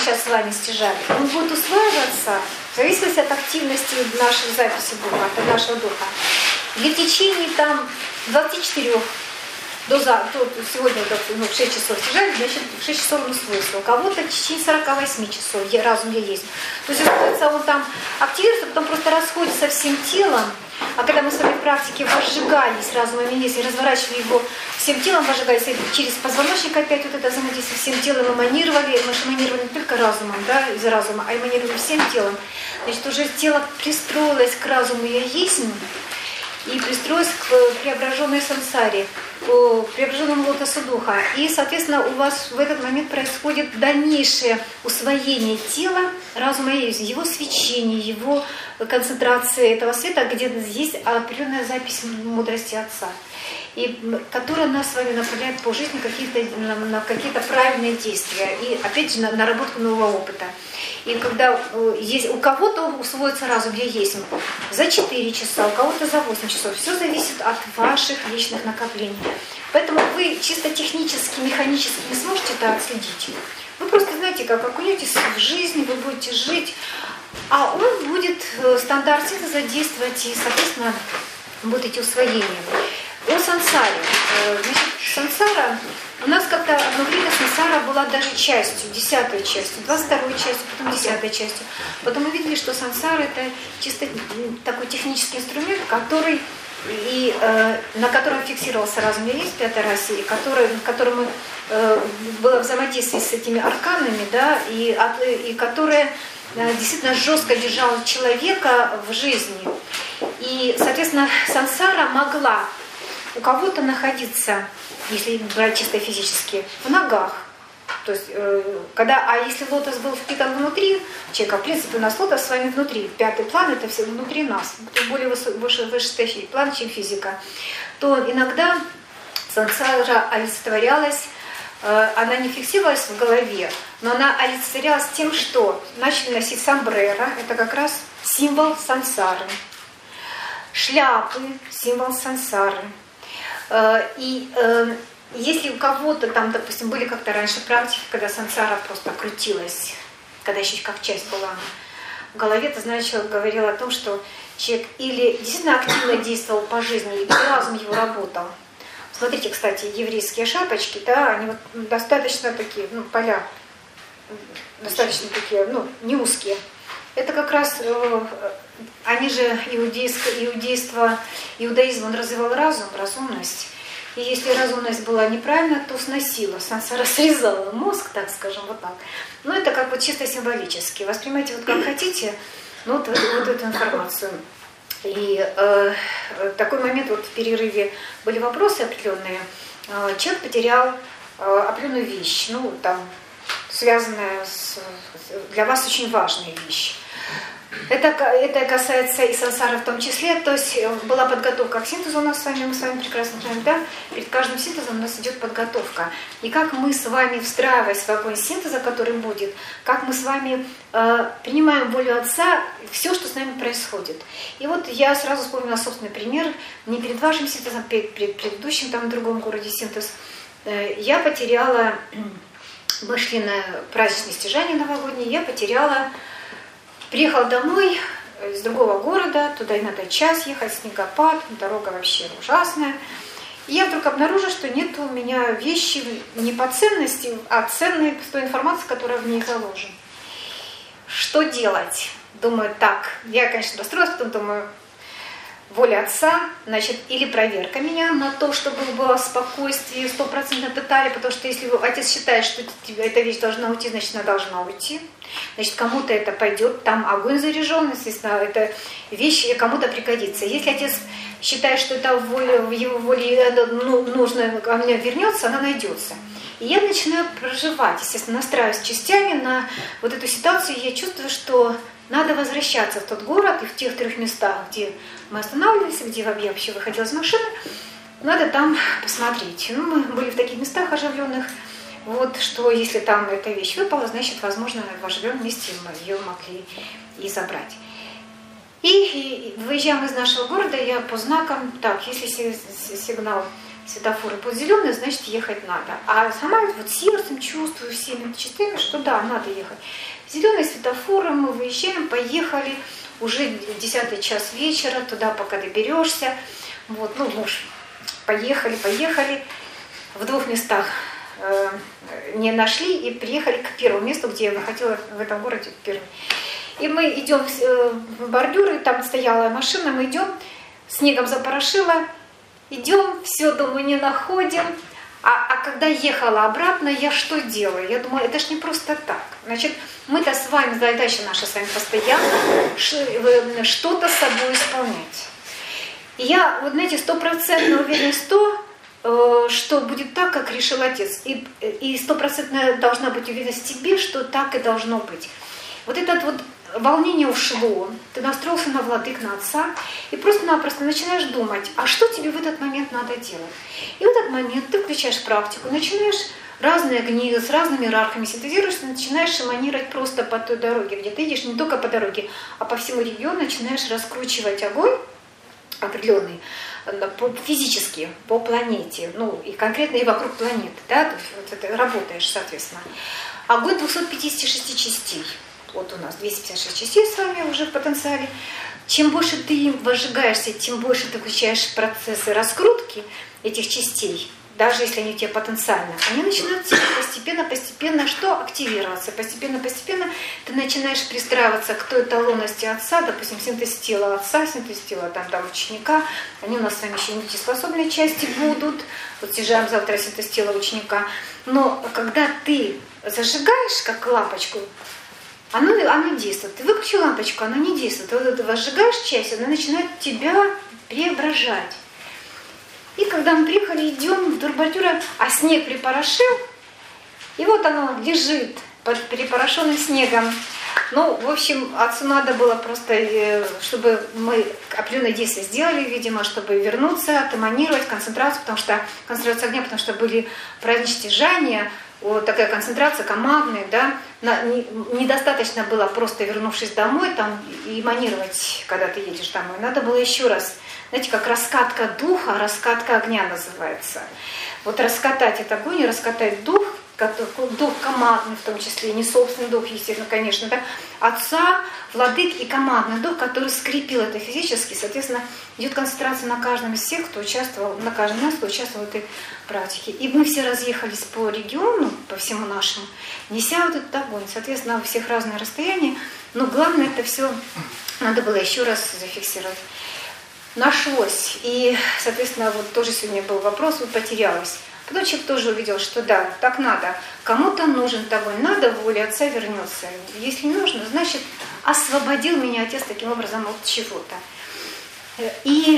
сейчас с вами стяжали, он будет усваиваться в зависимости от активности нашей записи духа, от нашего духа. И в течение там 24 до сегодня в 6 часов стяжали, значит в 6 часов он усвоился. У кого-то в течение 48 часов разум я есть. То есть он там активируется, потом просто расходится всем телом. А когда мы с вами в практике возжигались разумом и есть, и разворачивали его всем телом, возжигались, и через позвоночник опять вот это взаимодействие всем телом эманировали, мы же эманировали не только разумом, да, из разума, а эманировали всем телом. Значит, уже тело пристроилось к разуму я есть, и пристроилось к преображенной сансаре, к преображенному лотосу духа. И, соответственно, у вас в этот момент происходит дальнейшее усвоение тела, разума, его свечение, его концентрация этого света, где есть определенная запись мудрости Отца, и которая нас с вами направляет по жизни на какие-то правильные действия и, опять же, на наработку нового опыта. И когда есть, у кого-то усвоится разум, я есть за 4 часа, у кого-то за 8 часов. Все зависит от ваших личных накоплений. Поэтому вы чисто технически, механически не сможете это отследить. Вы просто знаете, как окунетесь в жизнь, вы будете жить, а он будет стандарт синтеза действовать, и, соответственно, будут эти усвоения. О сансаре. Значит, сансара, у нас как-то одно время сансара была даже частью, 10-й частью, 22-й частью, потом 10-й частью. Потом мы видели, что сансара это чисто такой технический инструмент, который на котором фиксировался разум я есть, 5-й расе, и в котором было взаимодействие с этими арканами, да, и которое действительно жестко держало человека в жизни. И, соответственно, сансара могла у кого-то находиться, если брать чисто физически, в ногах. То есть, если лотос был впитан внутри человека, в принципе, у нас лотос с вами внутри, 5-й план это все внутри нас, более высший план, чем физика, то иногда сансара олицетворялась, она не фиксировалась в голове, но она олицетворялась тем, что начали носить сомбреро, это как раз символ сансары, шляпы, символ сансары. Если у кого-то там, допустим, были как-то раньше практики, когда сансара просто крутилась, когда еще как часть была в голове, это значит, человек говорил о том, что человек или действительно активно действовал по жизни, и разум его работал. Смотрите, кстати, еврейские шапочки, да, они вот достаточно такие, поля, достаточно такие, не узкие. Это как раз, они же иудаизм, он развивал разум, разумность. И если разумность была неправильна, то сносила, сансара срезала мозг, так скажем, вот так. Но это как бы чисто символически. Воспринимайте вот как хотите, вот эту информацию. И такой момент, вот в перерыве были вопросы определенные. Человек потерял определенную вещь, связанная для вас очень важная вещь. Это касается и сансары в том числе, то есть была подготовка к синтезу у нас с вами, мы с вами прекрасно знаем, да? Перед каждым синтезом у нас идет подготовка. И как мы с вами, встраиваясь в огонь синтеза, который будет, как мы с вами принимаем волю Отца, все, что с нами происходит. И вот я сразу вспомнила собственный пример, не перед вашим синтезом, перед предыдущим, там в другом городе синтез. Я потеряла, мы шли на праздничное стяжание новогоднее, я потеряла. Приехала домой из другого города, туда и надо час ехать, снегопад, дорога вообще ужасная. И я вдруг обнаружила, что нет у меня вещи не по ценности, а ценные с той информацией, которая в ней заложена. Что делать? Думаю, так, я, конечно, расстроилась, потом думаю, воля Отца, значит, или проверка меня на то, чтобы было спокойствие, 100% детали, потому что если Отец считает, что эта вещь должна уйти, значит, она должна уйти. Значит, кому-то это пойдет, там огонь заряжен, естественно, эта вещь кому-то пригодится. Если Отец считает, что это в его воле нужно, ко мне вернется, она найдется. И я начинаю проживать, естественно, настраиваюсь частями на вот эту ситуацию, и я чувствую, что надо возвращаться в тот город и в тех 3 местах, где мы останавливались, где я вообще выходила из машины, надо там посмотреть. Мы были в таких местах оживленных, вот, что если там эта вещь выпала, значит, возможно, в оживленном месте мы ее могли и забрать. И выезжаем из нашего города, я по знакам, так, если сигнал светофоры будут зеленые, значит, ехать надо. А сама вот сердцем чувствую всеми частями, что да, надо ехать. Зеленые светофоры, мы выезжаем, поехали, уже 10 час вечера, туда пока доберешься. Вот, ну, муж, поехали. В 2 местах не нашли и приехали к первому месту, где я хотела в этом городе первым. И мы идем в бордюры, там стояла машина, мы идем, снегом запорошило, идем, все, думаю, не находим. А когда ехала обратно, я что делаю? Я думаю, это ж не просто так. Значит, мы-то с вами, задача наша с вами постоянно что-то с собой исполнять. И я, вот знаете, 100% уверенность в том, что будет так, как решил Отец. И 100% должна быть уверенность в тебе, что так и должно быть. Вот это вот волнение ушло, ты настроился на Владык, на Отца, и просто-напросто начинаешь думать, а что тебе в этот момент надо делать? И в этот момент ты включаешь практику, начинаешь разные огни с разными иерархами синтезируешься, начинаешь шаманировать просто по той дороге, где ты едешь, не только по дороге, а по всему региону начинаешь раскручивать огонь определенный, физически, по планете, ну и конкретно и вокруг планеты, да, то есть вот это работаешь, соответственно. Огонь 256 частей. Вот у нас 256 частей с вами уже в потенциале. Чем больше ты им возжигаешься, тем больше ты включаешь процессы раскрутки этих частей, даже если они у тебя потенциально, они начинают постепенно что? Активироваться. Постепенно ты начинаешь пристраиваться к той эталонности Отца, допустим, синтез тела Отца, синтез тела там ученика. Они у нас с вами еще недееспособные части будут. Вот снижаем завтра синтез тела ученика. Но когда ты зажигаешь, как лампочку, оно действует. Ты выключил лампочку, она не действует. Вот ты возжигаешь часть, она начинает тебя преображать. И когда мы приехали, идем вдоль бордюра, а снег припорошил, и вот оно лежит под перепорошенным снегом. Ну, в общем, Отцу надо было просто, чтобы мы определенные действия сделали, видимо, чтобы вернуться, атоманировать концентрацию, потому что концентрация огня, потому что были праздничные стяжания, вот такая концентрация командная, да, недостаточно было просто, вернувшись домой, там, и эманировать, когда ты едешь домой. Надо было еще раз, знаете, как раскатка духа, раскатка огня называется. Вот раскатать этот огонь и раскатать дух, дух командный в том числе, не собственный дух, естественно, конечно, да, Отца, Владык и командный дух, который скрепил это физически, соответственно, идет концентрация на каждом из всех, кто участвовал, на каждом из нас, кто участвовал в этой практике. И мы все разъехались по региону, по всему нашему, неся вот этот огонь, соответственно, у всех разные расстояния, но главное это все надо было еще раз зафиксировать. Нашлось, и, соответственно, вот тоже сегодня был вопрос, вот потерялась. Потом человек тоже увидел, что да, так надо. Кому-то нужен огонь, надо, воля Отца вернется. Если не нужно, значит, освободил меня Отец таким образом от чего-то. И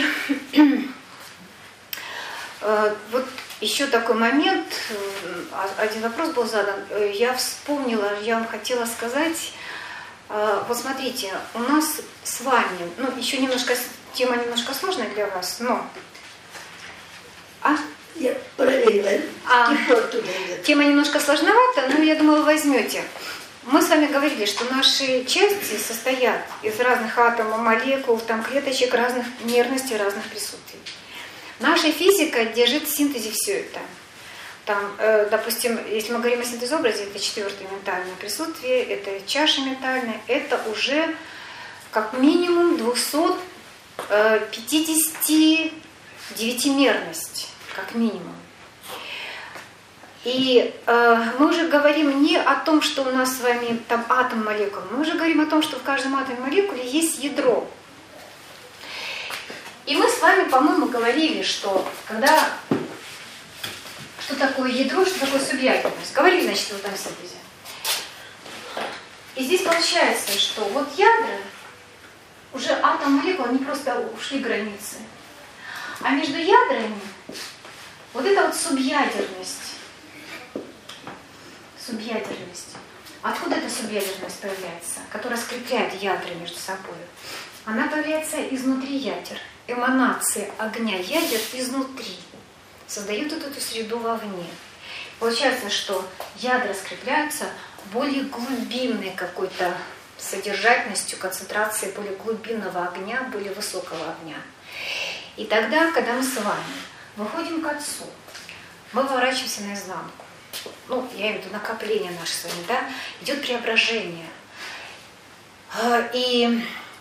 вот еще такой момент, один вопрос был задан. Я вспомнила, я вам хотела сказать, вот смотрите, у нас с вами, ну, еще немножко, тема немножко сложная для вас, но... Я проверила. Тема немножко сложновата, но я думаю, вы возьмете. Мы с вами говорили, что наши части состоят из разных атомов, молекул, там, клеточек, разных нервностей, разных присутствий. Наша физика держит в синтезе все это. Там, допустим, если мы говорим о синтезообразе, это 4-е ментальное присутствие, это чаша ментальная, это уже как минимум 259-мерность. Как минимум. И мы уже говорим не о том, что у нас с вами там атом молекул, мы уже говорим о том, что в каждом атоме молекуле есть ядро. И мы с вами, по-моему, говорили, что когда... Что такое ядро, что такое субъективность. Говорили, значит, в этом синтезе. И здесь получается, что вот ядра, уже атом молекул, они просто ушли границы. А между ядрами вот это вот субъядерность. Субъядерность. Откуда эта субъядерность появляется, которая скрепляет ядра между собой? Она появляется изнутри ядер. Эманация огня ядер изнутри. Создают эту среду вовне. Получается, что ядра скрепляются более глубинной какой-то содержательностью, концентрацией более глубинного огня, более высокого огня. И тогда, когда мы с вами выходим к Отцу. Мы поворачиваемся наизнанку. Ну, я имею в виду накопление наше с вами, да? Идет преображение. И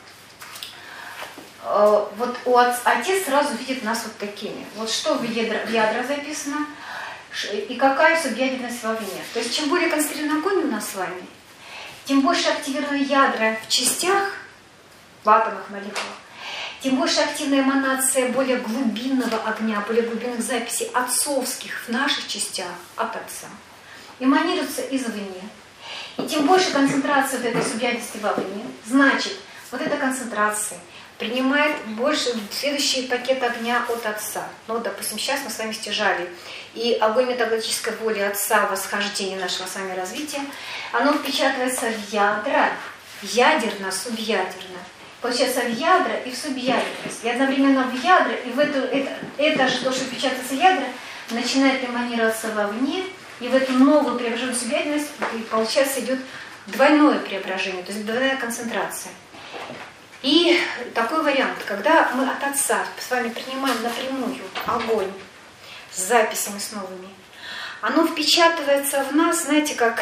вот Отец сразу видит нас вот такими. Вот что в ядра записано, и какая субъядерность вовне. То есть чем более концентрированный огонь у нас с вами, тем больше активированы ядра в частях, в атомах, молекулах, тем больше активная эманация более глубинного огня, более глубинных записей отцовских в наших частях от Отца. Эманируется извне. И тем больше концентрация вот этой субъядерности вовне, значит, вот эта концентрация принимает больше следующий пакет огня от Отца. Ну, допустим, сейчас мы с вами стяжали. И огонь метаботической воли Отца, восхождение нашего с вами развития, оно впечатывается в ядра, ядерно, субъядерно. Получается в ядра и в субъядерность. И одновременно в ядра, и в это же то, что впечатывается в ядра, начинает эманироваться вовне, и в эту новую преображенную субъядерность, и получается идет двойное преображение, то есть двойная концентрация. И такой вариант, когда мы от Отца с вами принимаем напрямую огонь с записями, с новыми, оно впечатывается в нас, знаете, как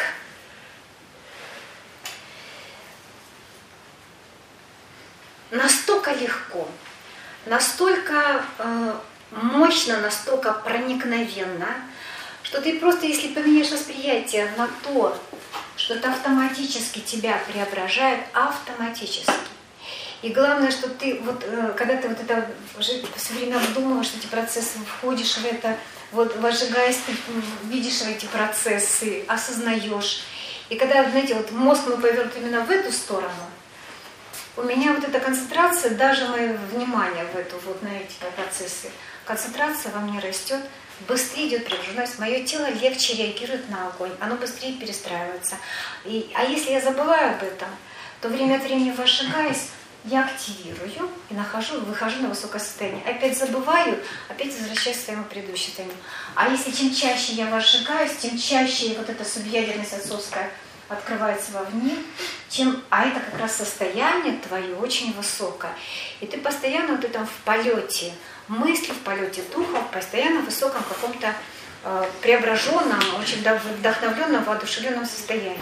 настолько легко, настолько мощно, настолько проникновенно, что ты просто, если поменяешь восприятие на то, что это автоматически тебя преображает, автоматически. И главное, что ты, вот, когда ты вот это уже все время обдумываешь эти процессы, входишь в это, вот, возжигаясь, ты видишь эти процессы, осознаешь. И когда, знаете, вот мозг мой повернут именно в эту сторону, у меня вот эта концентрация, даже мое внимание в эту, вот на эти процессы, концентрация во мне растет, быстрее идет преображенность, мое тело легче реагирует на огонь, оно быстрее перестраивается. А если я забываю об этом, то время от времени возжигаясь, я активирую и выхожу на высокое состояние. Опять забываю, опять возвращаюсь к своему предыдущему состоянию. А если чем чаще я возжигаюсь, тем чаще вот эта субъядерность отцовская открывается вовне, а это как раз состояние твое очень высокое. И ты постоянно вот этом в полете мысли, в полете духа, постоянно в высоком каком-то преображенном, очень вдохновленном, воодушевленном состоянии.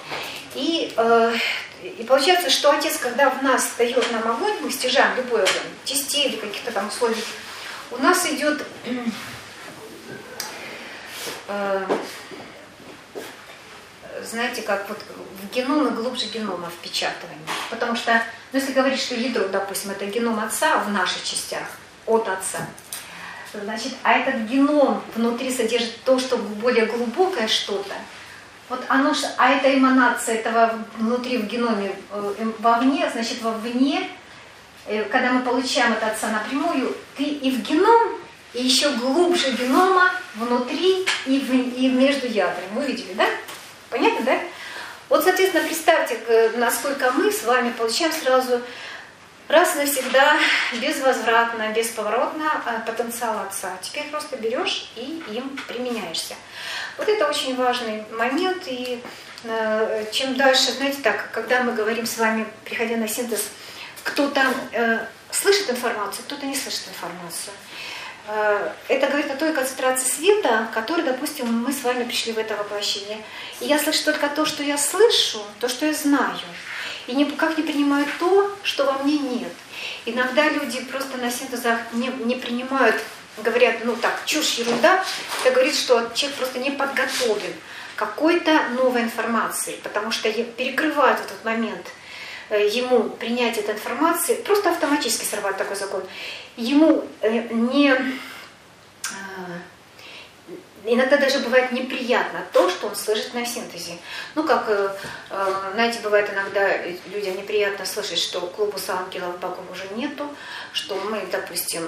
И получается, что Отец, когда в нас дает нам огонь, мы стяжаем любой огонь, частей или каких-то там условий, у нас идет знаете, как вот в геном и глубже генома впечатывание. Потому что, ну, если говорить, что ядро, допустим, это геном Отца в наших частях, от Отца, значит, а этот геном внутри содержит то, что более глубокое что-то, вот оно, а эта эманация этого внутри в геноме вовне, значит, вовне, когда мы получаем от Отца напрямую, ты и в геном, и еще глубже генома внутри и между ядрами. Мы видели, да? Понятно, да? Вот, соответственно, представьте, насколько мы с вами получаем сразу раз и навсегда, безвозвратно, бесповоротно потенциал Отца. Теперь просто берешь и им применяешься. Вот это очень важный момент, и чем дальше, знаете, так, когда мы говорим с вами, приходя на синтез, кто-то слышит информацию, кто-то не слышит информацию. Это говорит о той концентрации света, которой, допустим, мы с вами пришли в это воплощение. И я слышу только то, что я слышу, то, что я знаю. И никак не принимаю то, что во мне нет. Иногда люди просто на синтезах не принимают, говорят, ну так, чушь, ерунда. Это говорит, что человек просто не подготовлен к какой-то новой информации, потому что перекрывает в этот момент ему принять эту информацию, просто автоматически срабатывает такой закон. Ему иногда даже бывает неприятно то, что он слышит на синтезе. Ну, как, знаете, бывает иногда людям неприятно слышать, что глобуса ангелов богов уже нету, что мы, допустим,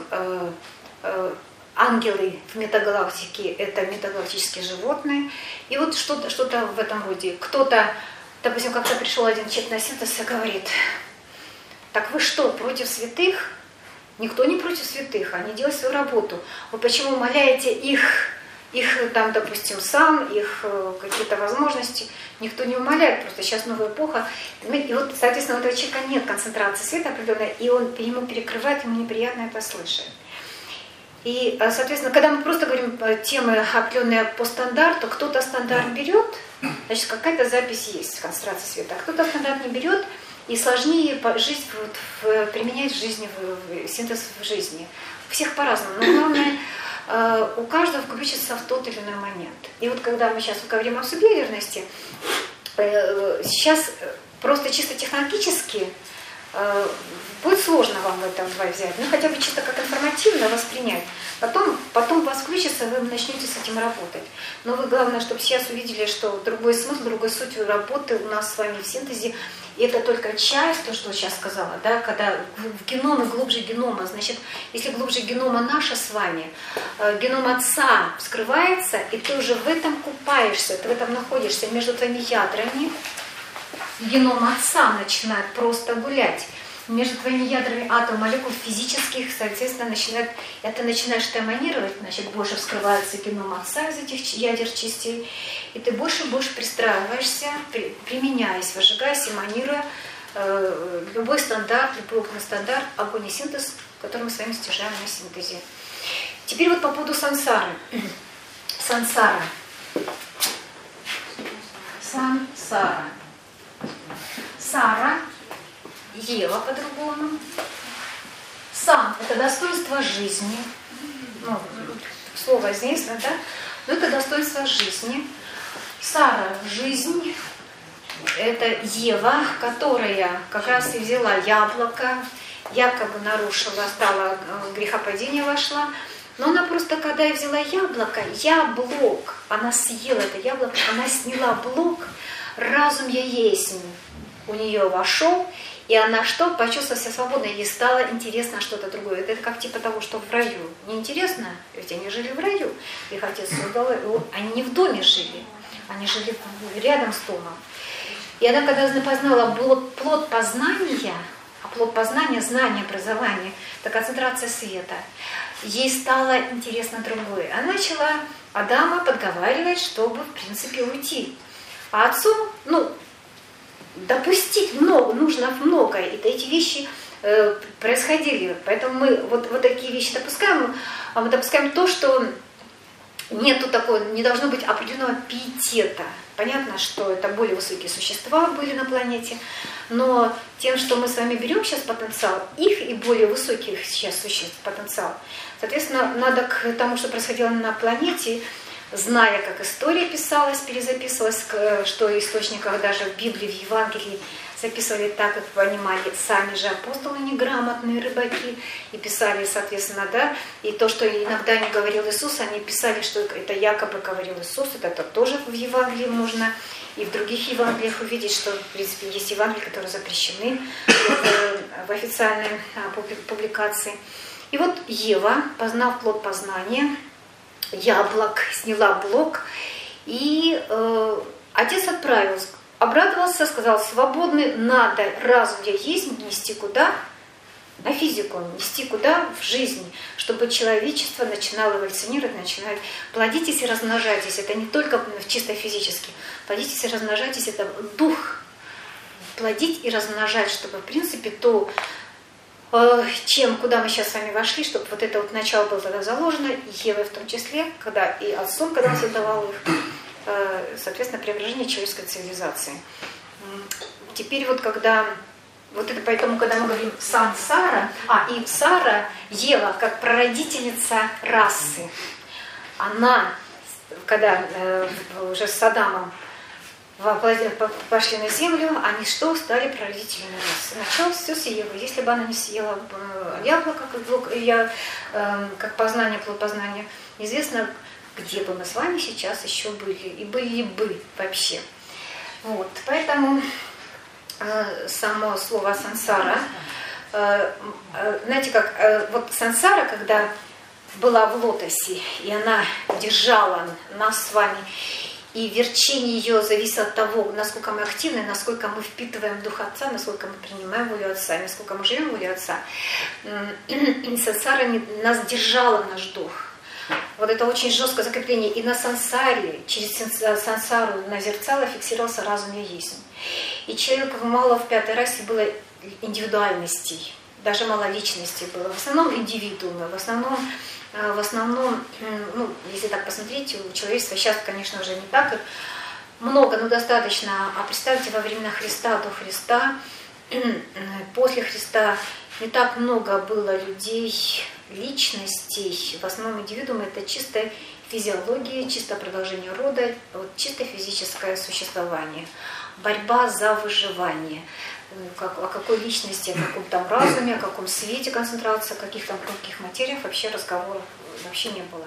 ангелы в метагалактике – это метагалактические животные. И вот что-то в этом роде. Кто-то, допустим, как-то пришел один человек на синтез и говорит: так вы что, против святых? Никто не против святых, они делают свою работу. Вы почему умаляете их там, допустим, сан, их какие-то возможности? Никто не умаляет, просто сейчас новая эпоха. И вот, соответственно, у этого человека нет концентрации света определенной, и он ему перекрывает, ему неприятно это слышать. И, соответственно, когда мы просто говорим темы, определенные по стандарту, кто-то стандарт берет, значит, какая-то запись есть, концентрация света, а кто-то стандарт не берет, и сложнее жизнь применять в жизни, синтез в жизни. У всех по-разному, но главное, у каждого включится в тот или иной момент. И вот когда мы сейчас говорим о субъявности, сейчас просто чисто технологически будет сложно вам в этом взять, ну хотя бы чисто как информативно воспринять. Потом вас включится, вы начнете с этим работать. Но вы, главное, чтобы сейчас увидели, что другой смысл, другой суть работы у нас с вами в синтезе. И это только часть, то, что я сейчас сказала, да, когда в геноме, глубже генома, значит, если глубже генома наша с вами, геном отца вскрывается, и ты уже в этом купаешься, ты в этом находишься между твоими ядрами, геном отца начинает просто гулять. Между твоими ядрами атом, молекул физических, соответственно, ты начинаешь эманировать, значит, больше вскрывается геном отца из этих ядер частей, и ты больше и больше пристраиваешься, применяясь, выжигаясь, эманируя любой стандарт, любой опытный стандарт, огонь и синтез, который мы с вами стяжаем на синтезе. Теперь вот по поводу сансары. Сансара. Сансара. Сара. Ева по-другому. Сан – это достоинство жизни. Ну, слово известно, да? Но это достоинство жизни. Сара – жизнь. Это Ева, которая как раз и взяла яблоко, якобы нарушила, стала грехопадение вошла. Но она просто, когда я взяла яблоко, яблок, она съела это яблоко, она сняла блок, разум я есть у нее вошел. И она что? Почувствовала себя свободно, ей стало интересно что-то другое. Это как типа того, что в раю. Неинтересно? Ведь они жили в раю. Их отец создал, они не в доме жили. Они жили рядом с домом. И она, когда познала плод познания, а плод познания, знание, образование, это концентрация света, ей стало интересно другое. Она начала Адама подговаривать, чтобы, в принципе, уйти. А отцу, допустить нужно многое, и эти вещи происходили. Поэтому мы вот такие вещи допускаем, а мы допускаем то, что нету такого, не должно быть определенного пиетета. Понятно, что это более высокие существа были на планете, но тем, что мы с вами берем сейчас потенциал, их и более высоких сейчас существ потенциал, соответственно, надо к тому, что происходило на планете, зная, как история писалась, перезаписывалась, что в источниках даже в Библии, в Евангелии записывали так, как понимали сами же апостолы, неграмотные рыбаки, и писали, соответственно, да, и то, что иногда не говорил Иисус, они писали, что это якобы говорил Иисус, это тоже в Евангелии можно, и в других Евангелиях увидеть, что, в принципе, есть Евангелия, которые запрещены в официальной публикации. И вот Ева, познав плод познания, яблок, сняла блок, и отец отправился, обрадовался, сказал: свободный, надо, разум я есть, нести куда? На физику, нести куда? В жизнь, чтобы человечество начинало эволюционировать, начинает. Плодитесь и размножайтесь, это не только чисто физически, плодитесь и размножайтесь, это дух, плодить и размножать, чтобы, в принципе, то, куда мы сейчас с вами вошли, чтобы вот это вот начало было тогда заложено, и Евой в том числе, когда и отцом, когда он создавал их, соответственно, преображение человеческой цивилизации. Теперь вот когда, вот это поэтому, когда мы говорим Сара, и Сара, Ева, как прародительница расы, она, когда уже с Адамом пошли на землю, они что? Стали прародителями расы. Началось все с Евы. Если бы она не съела яблоко, как познание, плод познания, неизвестно, где бы мы с вами сейчас еще были, и были бы вообще. Вот. Поэтому само слово сансара, знаете как, вот сансара, когда была в лотосе, и она держала нас с вами, и верчение ее зависит от того, насколько мы активны, насколько мы впитываем Дух Отца, насколько мы принимаем волю Отца, насколько мы живем волю Отца. Сансара нас держала, наш Дух. Вот это очень жесткое закрепление. И на сансаре, через сансару на зерцало фиксировался разум я есть. И человеку мало в пятой расе было индивидуальностей, даже мало личностей было. В основном индивидуумы, в основном в основном, ну, если так посмотреть, у человечества сейчас, конечно, уже не так много, но достаточно. А представьте, во времена Христа, до Христа, после Христа не так много было людей, личностей. В основном индивидуумы — это чистая физиология, чисто продолжение рода, вот, чисто физическое существование. Борьба за выживание. О какой личности, о каком там разуме, о каком свете концентрация, о каких там тонких материях вообще разговоров вообще не было.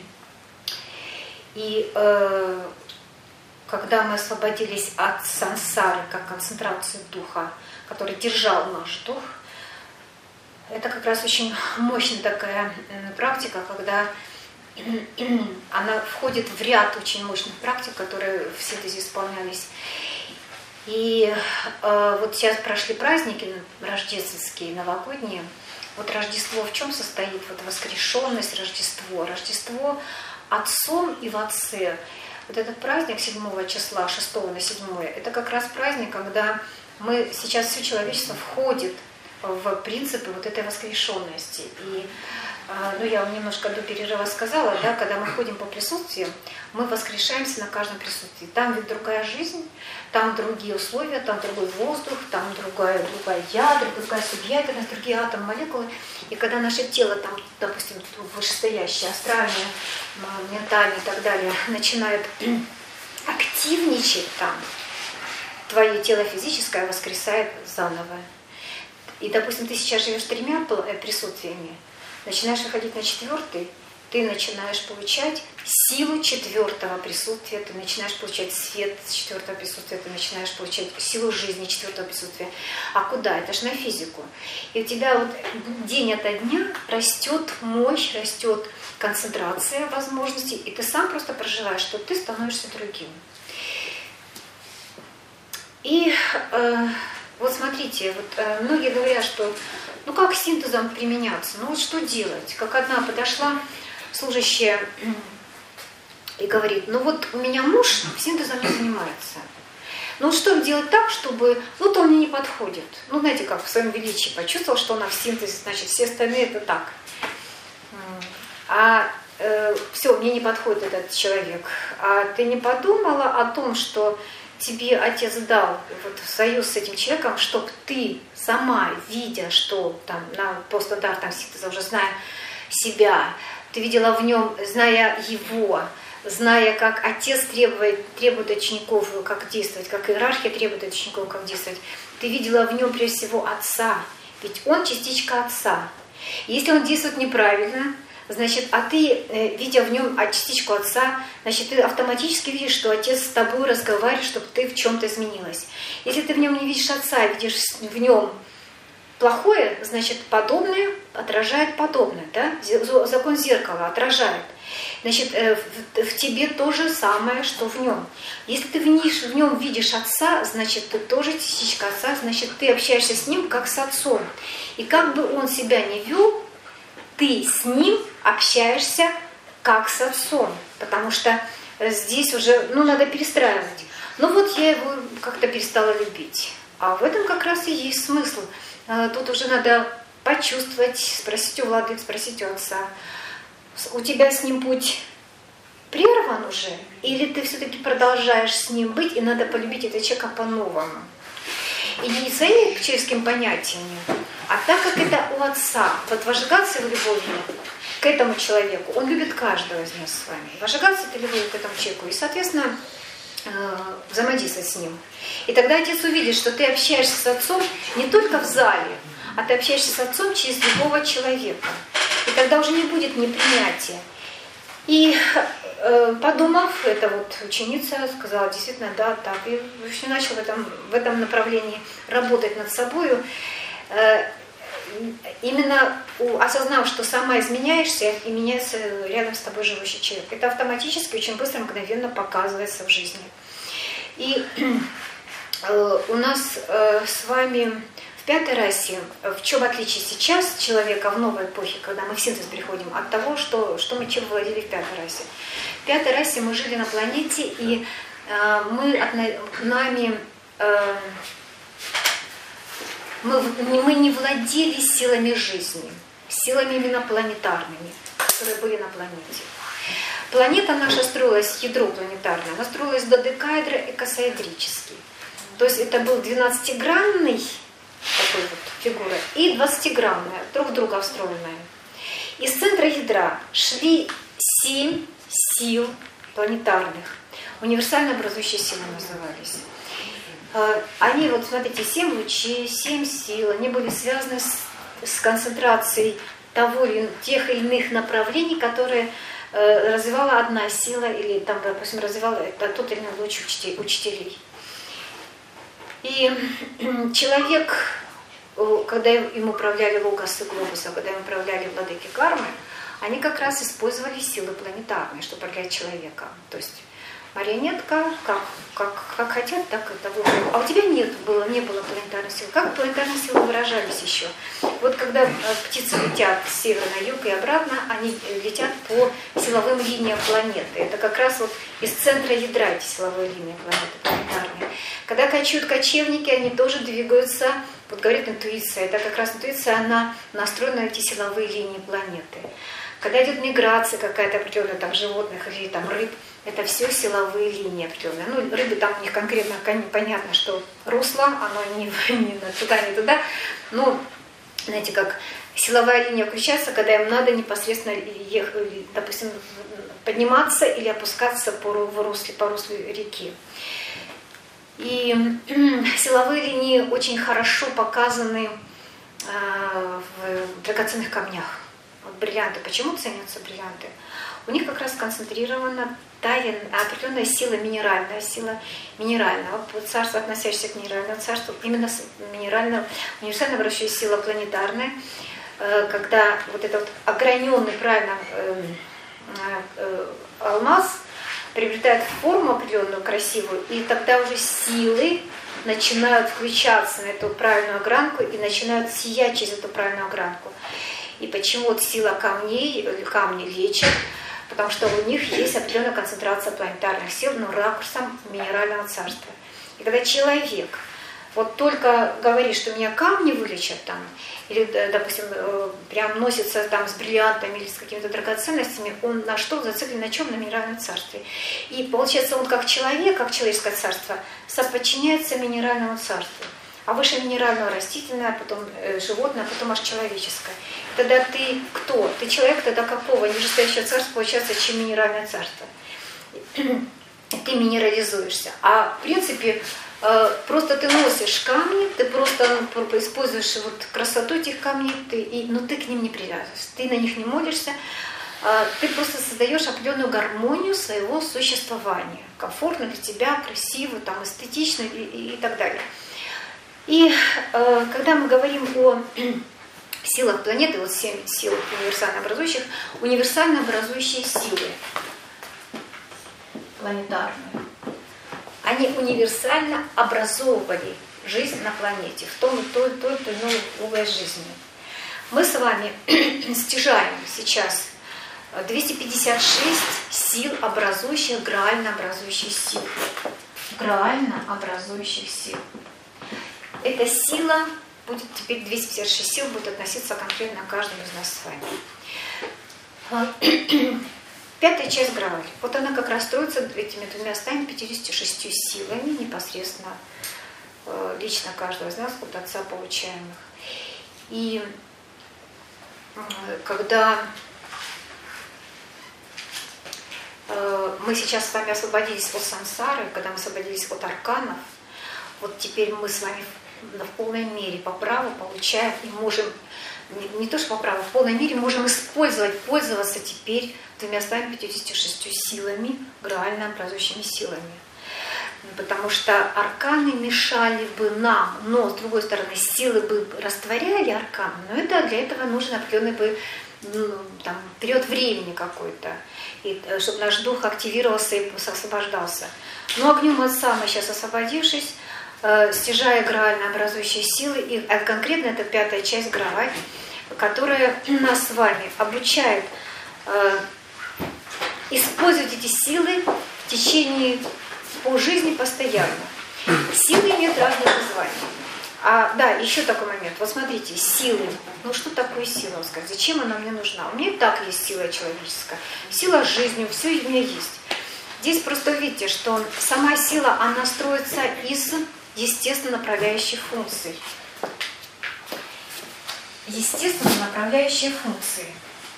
И когда мы освободились от сансары, как концентрации духа, который держал наш дух, это как раз очень мощная такая практика, когда она входит в ряд очень мощных практик, которые в синтезе исполнялись. И вот сейчас прошли праздники рождественские, новогодние. Вот Рождество в чем состоит? Вот воскрешенность, Рождество. Рождество Отцом и в Отце. Вот этот праздник 7 числа, 6 на 7, это как раз праздник, когда мы сейчас, все человечество входит в принципы вот этой воскрешенности. И ну, я вам немножко до перерыва сказала, да, когда мы ходим по присутствию, мы воскрешаемся на каждом присутствии. Там ведь другая жизнь, там другие условия, там другой воздух, там другая ядра, другая субъядерность, другие атомы, молекулы. И когда наше тело, там, допустим, вышестоящее, астральное, ментальное и так далее, начинает активничать там, твое тело физическое воскресает заново. И, допустим, ты сейчас живешь 3 присутствиями, начинаешь выходить на 4-й, ты начинаешь получать силу 4-го присутствия, ты начинаешь получать свет 4-го присутствия, ты начинаешь получать силу жизни 4-го присутствия. А куда? Это же на физику. И у тебя вот день ото дня растет мощь, растет концентрация возможностей, и ты сам просто проживаешь, что ты становишься другим. И вот смотрите, вот многие говорят, что ну как с синтезом применяться, ну вот что делать? Как одна подошла служащая и говорит, ну вот у меня муж синтезом не занимается. Ну что делать так, чтобы, ну то он мне не подходит. Ну знаете, как в своем величии почувствовал, что она в синтезе, значит все остальные это так. Все, мне не подходит этот человек. А ты не подумала о том, что тебе Отец дал вот союз с этим человеком, чтобы ты сама, видя, что там, по стандартам синтеза, уже зная себя, ты видела в нем, зная его, зная, как Отец требует учеников, как действовать, как иерархия требует от учеников, как действовать, ты видела в нем прежде всего Отца, ведь он частичка Отца. И если он действует неправильно, значит, а ты, видя в нем частичку Отца, значит, ты автоматически видишь, что Отец с тобой разговаривает, чтобы ты в чем-то изменилась. Если ты в нем не видишь Отца, видишь в нем плохое, значит, подобное отражает подобное, да? Закон зеркала отражает. Значит, в тебе то же самое, что в нем. Если ты в нем видишь Отца, значит, ты тоже частичка Отца, значит, ты общаешься с ним как с Отцом. И как бы он себя не вел, ты с ним общаешься как с Отцом, потому что здесь уже, надо перестраивать. Ну вот я его как-то перестала любить. А в этом как раз и есть смысл. Тут уже надо почувствовать, спросить у владык, спросить у Отца. У тебя с ним путь прерван уже? Или ты все-таки продолжаешь с ним быть, и надо полюбить этого человека по-новому? И не своими человеческими понятиями, а так как это у Отца. Вот возжигаться его любовью к этому человеку, он любит каждого из нас с вами. Возжигаться этой любовью к этому человеку и, соответственно, взаимодействовать с ним. И тогда Отец увидит, что ты общаешься с Отцом не только в зале, а ты общаешься с Отцом через любого человека. И тогда уже не будет непринятия. И подумав, эта вот ученица сказала, действительно, да, так. И вообще начал в этом направлении работать над собой. Именно осознав, что сама изменяешься, и меняется рядом с тобой живущий человек. Это автоматически, очень быстро, мгновенно показывается в жизни. И у нас с вами в 5-й расе, в чем отличие сейчас человека в новой эпохе, когда мы в синтез приходим, от того, что мы чем владели в 5-й расе. В 5-й расе мы жили на планете, и мы не владели силами жизни, силами именно планетарными. которые были на планете. Планета наша строилась, ядро планетарное, она строилась додекаэдро и косаэдрически. То есть это был 12-гранный такой вот фигура и 20-гранная, друг в друга встроенная. Из центра ядра шли 7 сил планетарных, универсально образующие силы назывались. Они, вот смотрите, 7 лучей, 7 сил, они были связаны с концентрацией тех или иных направлений, которые развивала одна сила, или там, допустим, развивала тот или иной луч учителей. И человек, когда им управляли логос и глобуса, когда им управляли владыки кармы, они как раз использовали силы планетарные, чтобы управлять человеком. То есть марионетка, как хотят, так это будет. А у тебя не было планетарных сил. Как планетарные силы выражались еще? Вот когда птицы летят с севера на юг и обратно, они летят по силовым линиям планеты. Это как раз вот из центра ядра эти силовые линии планеты планетарные. Когда кочуют кочевники, они тоже двигаются, вот говорит интуиция, это как раз интуиция, она настроена на эти силовые линии планеты. Когда идет миграция какая-то определенная, там животных или там рыб, это все силовые линии определенные. Ну, рыбы там у них конкретно понятно, что русло, оно не туда, не туда. Но, знаете, как силовая линия включается, когда им надо непосредственно ехать, допустим, подниматься или опускаться по руслу реки. И силовые линии очень хорошо показаны в драгоценных камнях. Вот бриллианты. Почему ценятся бриллианты? У них как раз сконцентрирована определенная сила, минеральная сила минерального царства, относящаяся к минеральному царству, именно минеральная, универсально обращающая сила планетарная, когда вот этот вот ограненный правильно алмаз приобретает форму определенную, красивую, и тогда уже силы начинают включаться на эту правильную огранку и начинают сиять через эту правильную огранку. И почему вот сила камни лечат? Потому что у них есть определенная концентрация планетарных сил, но ракурсом минерального царства. И когда человек вот только говорит, что меня камни вылечат там, или, допустим, прям носится там с бриллиантами или с какими-то драгоценностями, он на что зациклен, на чем? На минеральном царстве. И получается, он как человек, как человеческое царство, подчиняется минеральному царству. А выше минерального растительное, а потом животное, а потом аж человеческое. Тогда ты кто? Ты человек тогда какого? Нижестоящее царство получается, чем минеральное царство. Ты минерализуешься. А в принципе, просто ты носишь камни, ты просто используешь вот красоту этих камней, но ты к ним не привязываешься, ты на них не молишься, ты просто создаешь определенную гармонию своего существования. Комфортно для тебя, красиво, там, эстетично и так далее. И когда мы говорим о силах планеты, вот 7 сил универсально образующие силы планетарные, они универсально образовывали жизнь на планете, в том и той или иной область жизни. Мы с вами стяжаем сейчас 256 сил, образующих, граально образующих сил. Граально образующих сил. Эта сила будет теперь 256 сил будет относиться конкретно к каждому из нас с вами. Пятая часть Грааль. Вот она как раз строится этими 256 силами непосредственно лично каждого из нас от Отца получаемых. И когда мы сейчас с вами освободились от сансары, когда мы освободились от арканов, вот теперь мы с вами в полной мере по праву получаем и можем, не то что по праву, в полной мере можем пользоваться теперь 256 силами, граально образующими силами. Потому что арканы мешали бы нам, но с другой стороны силы бы растворяли арканы, но для этого нужен определенный период времени какой-то, чтобы наш дух активировался и освобождался. Но огнем Отца мы сейчас освободившись, стяжая граально образующие силы, и конкретно это пятая часть Грааль, которая нас с вами обучает использовать эти силы в течение по жизни постоянно. Силы имеют разные названия. Да, еще такой момент. Вот смотрите, силы. Ну что такое сила? Сказать, зачем она мне нужна? У меня и так есть сила человеческая. Сила жизни, все у меня есть. Здесь просто видите, что сама сила, она строится из естественно направляющих функций. Естественно направляющие функции.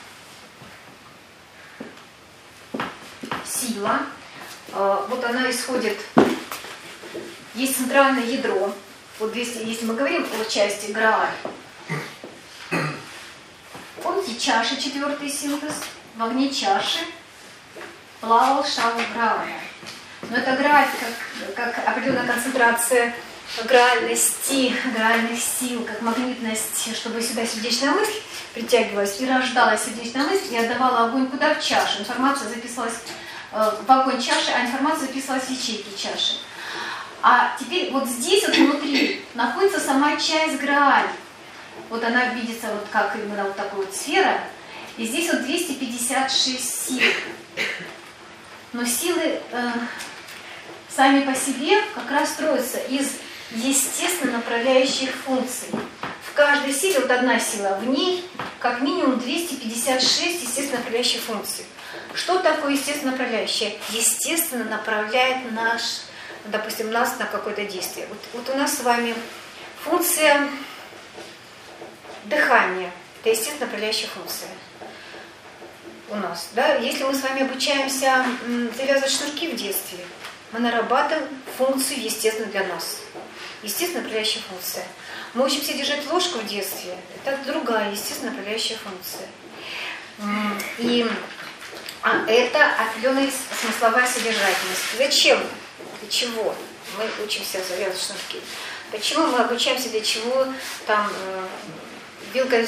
Сила. Вот она исходит. Есть центральное ядро. Вот если мы говорим о части Грааль. Помните, чаша, 4-й синтез. В огне чаши плавал шар Грааля. Но это Грааль как определенная концентрация граальных сил, как магнитность, чтобы сюда сердечная мысль притягивалась и рождалась сердечная мысль, и отдавала огонь куда? В чашу. Информация записывалась в огонь чаши, а информация записывалась в ячейки чаши. А теперь вот здесь вот внутри находится сама часть Грааль. Вот она видится вот как именно вот такая вот сфера. И здесь вот 256 сил. Но силы сами по себе как раз строятся из естественно направляющих функций. В каждой силе, вот одна сила, в ней как минимум 256 естественно направляющих функций. Что такое естественно направляющее? Естественно направляет нас на какое-то действие. Вот у нас с вами функция дыхания. Это естественно направляющая функция. У нас, да? Если мы с вами обучаемся завязывать шнурки в детстве, мы нарабатываем функцию естественно для нас. Естественно направляющая функция. Мы учимся держать ложку в детстве. Это другая естественно направляющая функция. И это определенная смысловая содержательность. Зачем? Для чего мы учимся завязывать шнурки? Почему мы обучаемся, для чего там вилкой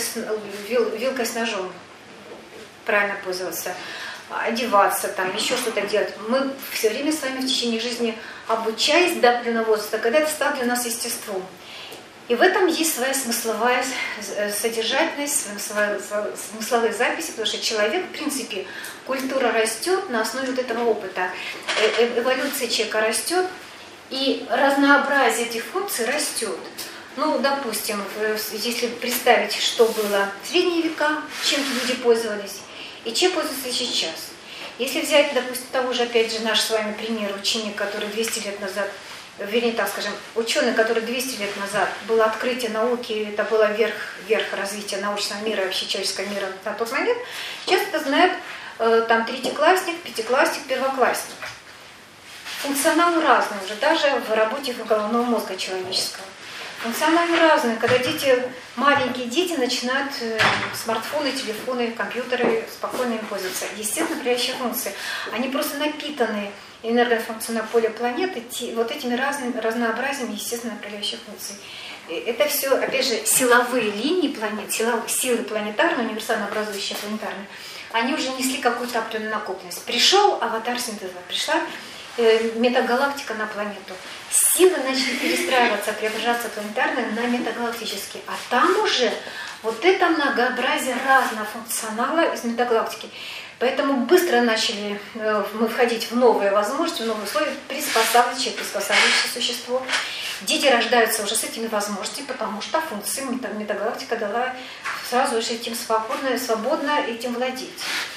с ножом правильно пользоваться, одеваться, там, еще что-то делать. Мы все время с вами в течение жизни, обучаясь до определенного возраста, когда это стало для нас естеством. И в этом есть своя смысловая содержательность, смысловые записи, потому что человек, в принципе, культура растет на основе вот этого опыта. Эволюция человека растет, и разнообразие этих функций растет. Ну, допустим, если представить, что было в средние века, чем люди пользовались, и чем пользуются сейчас. Если взять, допустим, того же, опять же, наш с вами пример, ученик, который 200 лет назад, вернее, так скажем, ученый, который 200 лет назад было открытие науки, это было верх развития научного мира, вообще человеческого мира на тот момент, сейчас это знают там 3-классник, 5-классник, 1-классник. Функционалы разные уже, даже в работе головного мозга человеческого. Функционалы разные, когда маленькие дети начинают смартфоны, телефоны, компьютеры спокойно им пользоваться. Естественно, направляющие функции. Они просто напитаны энергоинформационное поле планеты вот этими разнообразиями естественно направляющих функций. Это все, опять же, силовые линии планет, силы планетарные, универсально образующие планетарные, они уже несли какую-то определенную накопленность. Пришел аватар синтеза, пришла метагалактика на планету. Силы начали перестраиваться, преображаться планетарные на метагалактические. А там уже вот это многообразие разного функционала из метагалактики. Поэтому быстро начали мы входить в новые возможности, в новые условия, приспосабливающее существо. Дети рождаются уже с этими возможностями, потому что функции метагалактика дала сразу же этим свободно этим владеть.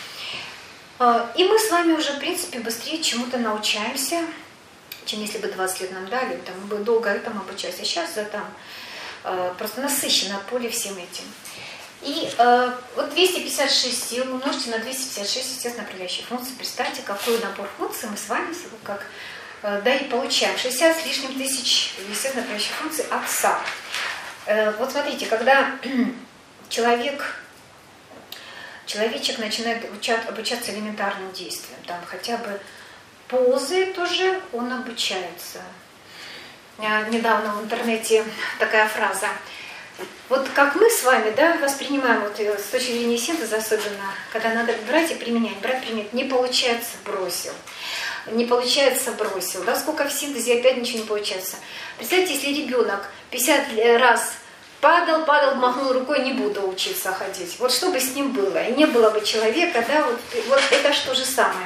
И мы с вами уже, в принципе, быстрее чему-то научаемся, чем если бы 20 лет нам дали, там, мы бы долго этому обучались. А сейчас там просто насыщено поле всем этим. И вот 256 сил умножьте на 256, естественно, направляющие функции. Представьте, какой набор функций мы с вами и получаем. 60 с лишним тысяч, естественно, направляющих функций отца. Вот смотрите, когда человечек начинает обучаться элементарным действиям, там хотя бы позы тоже он обучается. Недавно в интернете такая фраза. Вот как мы с вами, да, воспринимаем вот с точки зрения синтеза особенно, когда надо брать и применять, не получается, бросил. Не получается, бросил. Да, сколько в синтезе, опять ничего не получается. Представьте, если ребенок 50 раз падал, махнул рукой, не буду учиться ходить. Вот что бы с ним было? И не было бы человека, да, вот это ж то же самое.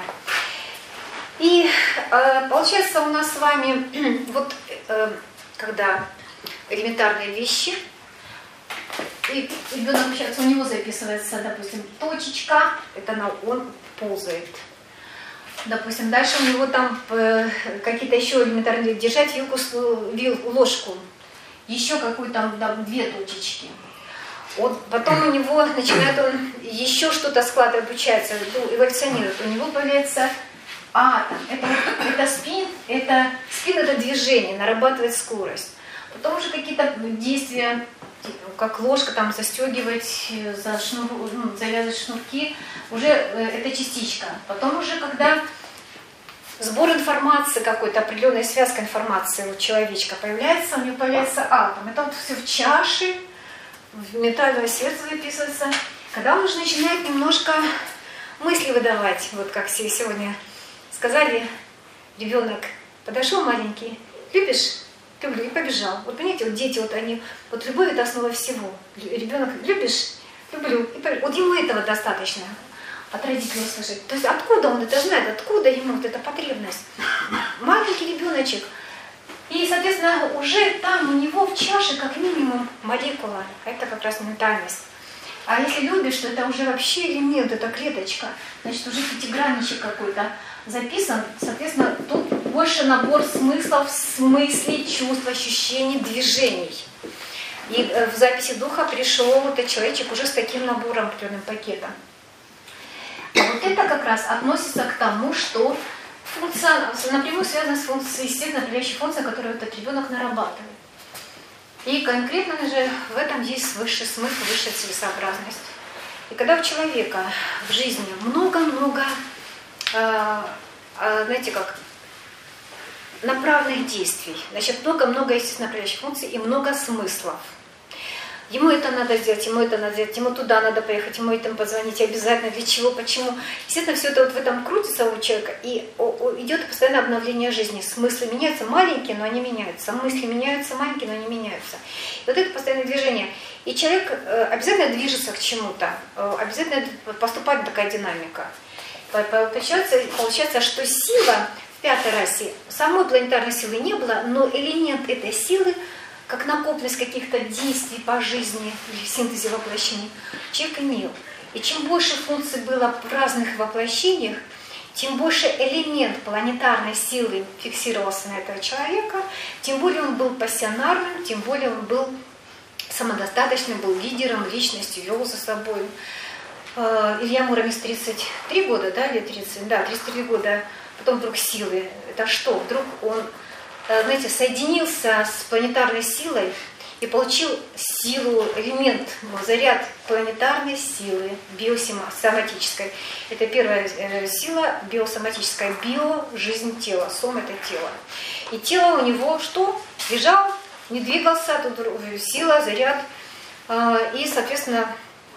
И получается у нас с вами, вот когда элементарные вещи. И ребенок общается, у него записывается, допустим, точечка, это он ползает. Допустим, дальше у него там какие-то еще элементарные, держать вилку, ложку, еще какую-то там 2 точечки. Вот потом у него начинает он еще что-то складывать, обучается, эволюционирует. У него появляется атом. Это спин это движение, нарабатывает скорость. Потом уже какие-то действия, как ложка там застегивать, завязывать шнурки, уже это частичка. Потом уже когда сбор информации какой-то, определенная связка информации у человечка появляется, у него появляется атом. Это вот все в чаше, в ментальное сердце записывается. Когда он уже начинает немножко мысли выдавать, вот как сегодня сказали, ребенок подошел маленький, любишь? Люблю, и побежал. Вот понимаете, вот дети, вот они, вот любовь это основа всего. Ребенок, любишь? Люблю, и побежал. Вот ему этого достаточно от родителей услышать. То есть откуда он это знает, откуда ему вот эта потребность? Маленький ребеночек. И, соответственно, уже там у него в чаше как минимум молекула. Это как раз ментальность. А если любишь, то это уже вообще элемент, это клеточка. Значит, уже пятигранничек какой-то записан. Соответственно, тут больше набор смыслов, смыслей, чувств, ощущений, движений. И в записи духа пришел этот человечек уже с таким набором, определенным пакетом. А вот это как раз относится к тому, что функция напрямую связана с функцией, естественно, определяющей функцией, которую этот ребенок нарабатывает. И конкретно же в этом есть высший смысл, высшая целесообразность. И когда у человека в жизни много-много, знаете как, направленных действий, значит, много-много, естественно, определяющих функций и много смыслов. Ему это надо сделать, ему это надо сделать, ему туда надо поехать, ему этому позвонить, обязательно, для чего, почему. Естественно, все это вот в этом крутится у человека, и идет постоянное обновление жизни. Смыслы меняются, маленькие, но они меняются. Мысли меняются, маленькие, но они меняются. И вот это постоянное движение. И человек обязательно движется к чему-то, обязательно поступает такая динамика. Получается, что сила в 5-й расе, самой планетарной силы не было, но элемент этой силы, как накопленность каких-то действий по жизни или в синтезе воплощений, человек имел. И чем больше функций было в разных воплощениях, тем больше элемент планетарной силы фиксировался на этого человека, тем более он был пассионарным, тем более он был самодостаточным, был лидером, личностью, вел за собой. Илья Муромец 33 года, да, или 30, да, 33 года, потом вдруг силы. Это что? Вдруг он, знаете, соединился с планетарной силой и получил силу, элемент, заряд планетарной силы, биосоматической. Это первая сила биосоматическая, био, жизнь тела, сом это тело. И тело у него что? Лежал, не двигался, тут сила, заряд. И, соответственно,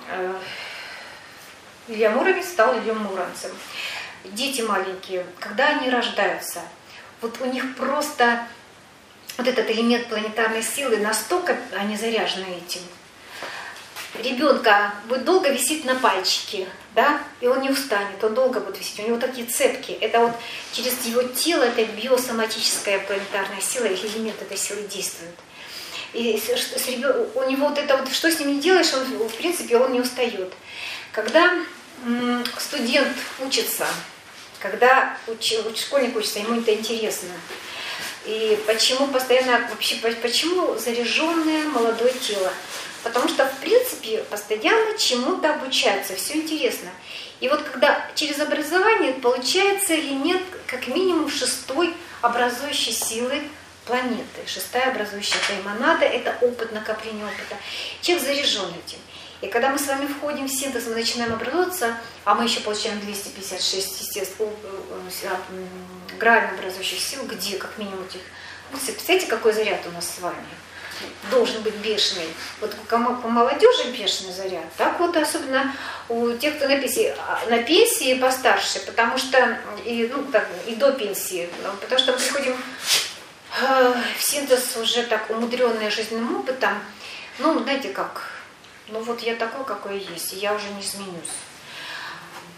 Илья Муромец стал Ильей Муромцем. Дети маленькие, когда они рождаются, вот у них просто вот этот элемент планетарной силы, настолько они заряжены этим. Ребенка будет долго висеть на пальчике, да, и он не устанет, он долго будет висеть. У него такие цепки. Это вот через его тело, это биосоматическая планетарная сила, элемент этой силы действует. И у него вот это вот, что с ним не делаешь, он, в принципе, он не устает. Когда студент учится, когда школьник учится, ему это интересно. И почему постоянно, вообще, почему заряженное молодое тело? Потому что, в принципе, постоянно чему-то обучаются, все интересно. И вот когда через образование получается элемент, как минимум, 6-й образующей силы планеты. 6-я образующая, это эманада, это опыт, накопление опыта. Человек заряжен этим. И когда мы с вами входим в синтез, мы начинаем образовываться, а мы еще получаем 256, естественно, грани образующих сил, где как минимум этих... Представляете, какой заряд у нас с вами? Должен быть бешеный. Вот у молодежи бешеный заряд, так вот особенно у тех, кто на пенсии постарше, потому что и до пенсии, потому что мы приходим в синтез уже так умудренный жизненным опытом, ну, знаете как, ну вот я такой, какой есть, и я уже не изменюсь.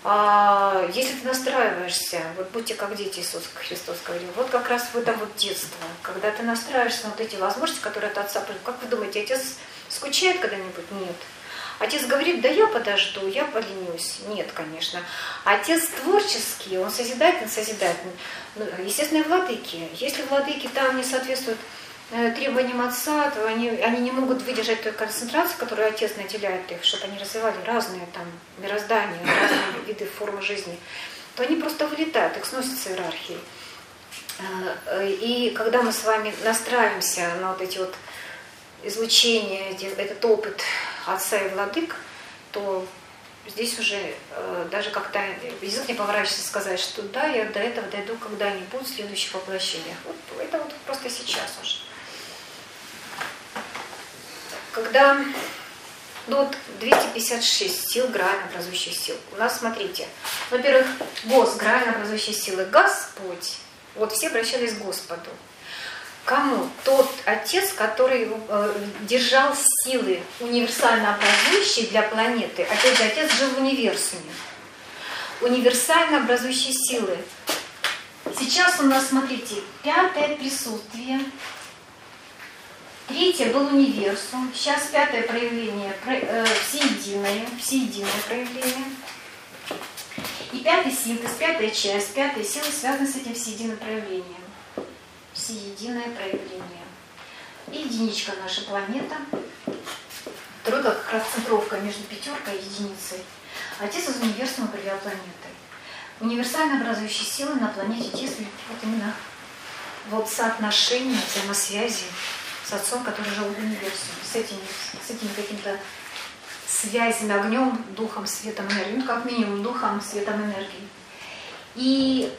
Если ты настраиваешься, вот будьте как дети, Иисус Христос говорил, вот как раз в это вот детство, когда ты настраиваешься на вот эти возможности, которые от Отца придут. Как вы думаете, Отец скучает когда-нибудь? Нет. Отец говорит, да я подожду, я поленюсь. Нет, конечно. Отец творческий, он созидательный. Ну, естественно, владыки. Если владыки там не соответствуют требованиям Отца, то они не могут выдержать той концентрации, которую Отец наделяет их, чтобы они развивали разные там мироздания, разные виды формы жизни, то они просто вылетают, их сносят с иерархии. И когда мы с вами настраиваемся на вот эти вот излучения, этот опыт Отца и владык, то здесь уже даже как-то язык не поворачивается сказать, что да, я до этого дойду когда-нибудь в следующих воплощениях. Вот это вот просто сейчас уже. Когда вот 256 сил, грально образующих сил. У нас, смотрите, во-первых, ГОС, грально образующие силы, Господь. Вот все обращались к Господу. Кому? Тот Отец, который держал силы универсально образующие для планеты. Опять же, Отец жил в универсуме. Универсально образующие силы. Сейчас у нас, смотрите, 5-е присутствие. 3-е был универсум. Сейчас 5-е проявление, всеединое проявление. И 5-й синтез, 5-я часть, 5-я сила связаны с этим всеединым проявлением. Всеединое проявление. И единичка наша планета. 3-ка как раз центровка между 5-кой и единицей. Отец из универсума управлял планетой. Универсально образующие силы на планете действуют вот именно вот соотношение, взаимосвязи с Отцом, который жил в универсуме, с этими какими-то связями, огнем, духом, светом, энергией, ну как минимум духом, светом, энергией. И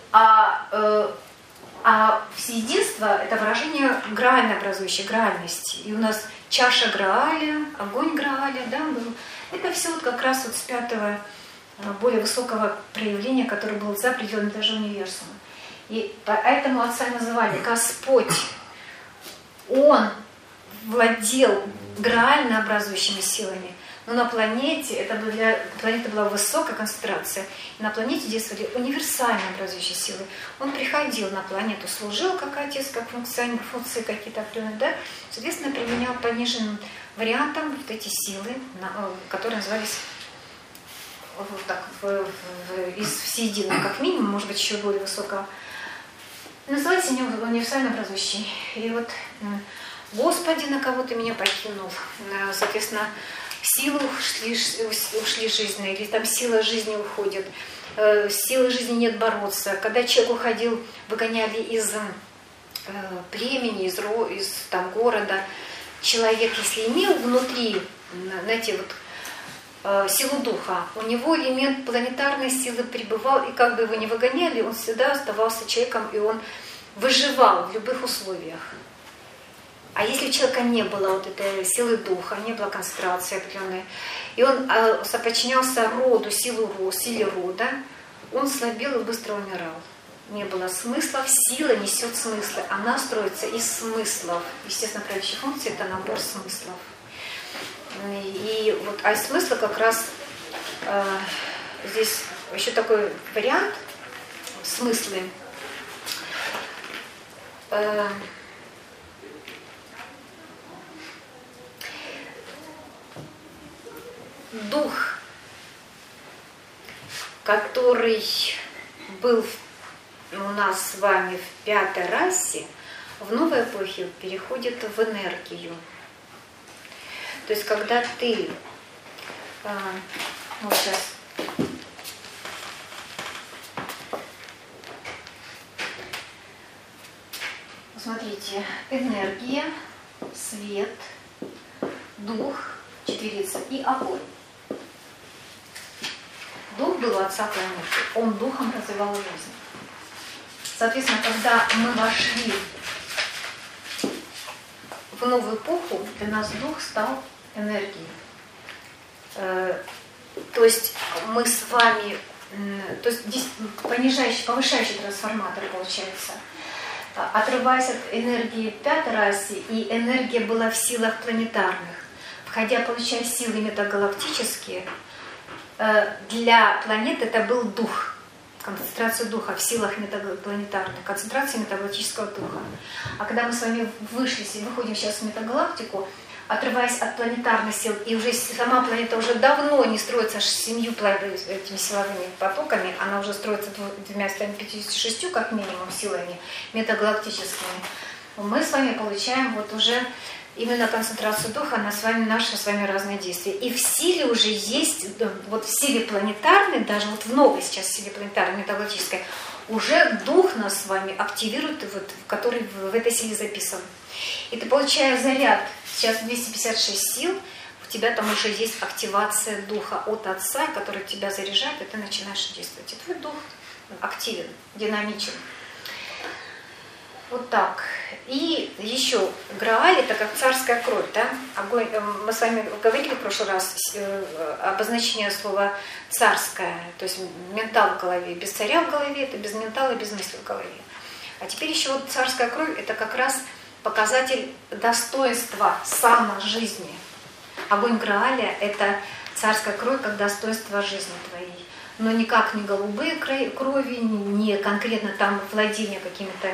всеединство – это выражение граально образующей, граальности. И у нас чаша Грааля, огонь Грааля, да, был. Это все вот как раз вот с 5-го более высокого проявления, которое было за пределами даже универсума. И поэтому Отца называли Господь. Он владел граально образующими силами. Но на планете, планета была высокая концентрация, и на планете действовали универсально образующие силы. Он приходил на планету, служил как Отец, как функции какие-то определенные, да? Соответственно, применял пониженным вариантом вот эти силы, которые назывались вот так, из всеединого, как минимум, может быть, еще более высокого. Назывались они универсально образующие. И вот «Господи, на кого ты меня покинул?» Соответственно, силы ушли жизненные, или там сила жизни уходит, силы жизни нет бороться. Когда человек уходил, выгоняли из племени, из там, города, человек, если имел внутри, знаете, вот, силу духа, у него элемент планетарной силы пребывал, и как бы его ни выгоняли, он всегда оставался человеком, и он выживал в любых условиях. А если у человека не было вот этой силы духа, не было концентрации определенной, и он соподчинялся роду, силе рода, он слабел и быстро умирал. Не было смыслов, сила несет смыслы, она строится из смыслов. Естественно, правящая функция – это набор смыслов. И вот, а из смысла как раз здесь еще такой вариант, смыслы. Дух, который был у нас с вами в 5-й расе, в новой эпохе переходит в энергию. То есть, когда ты, вот сейчас, смотрите, энергия, свет, дух, четверица и огонь. Дух был у Отца планеты, он духом развивал жизнь. Соответственно, когда мы вошли в новую эпоху, для нас дух стал энергией. То есть мы с вами, то есть здесь повышающий трансформатор получается. Отрываясь от энергии 5-й расы, и энергия была в силах планетарных, входя, получая силы метагалактические, для планет это был дух, концентрация духа в силах метапланетарных, концентрация метагалактического духа. А когда мы с вами выходим сейчас в метагалактику, отрываясь от планетарных сил, и уже сама планета уже давно не строится аж 7 этими силовыми потоками, она уже строится 256 как минимум силами метагалактическими, мы с вами получаем вот уже именно концентрацию духа на наши с вами разные действия. И в силе уже есть, вот в силе планетарной, даже вот в новой сейчас силе планетарной, метагалактической, уже дух нас с вами активирует, вот, который в этой силе записан. И ты получаешь заряд, сейчас 256 сил, у тебя там уже есть активация духа от Отца, который тебя заряжает, и ты начинаешь действовать. И твой дух активен, динамичен. Вот так. И еще Грааль — это как царская кровь, да? Огонь, мы с вами говорили в прошлый раз обозначение слова царская, то есть ментал в голове. Без царя в голове — это без ментала, без мысли в голове. А теперь еще вот царская кровь — это как раз показатель достоинства саможизни. Огонь Грааля — это царская кровь как достоинство жизни твоей. Но никак не голубые крови, не конкретно там владение какими-то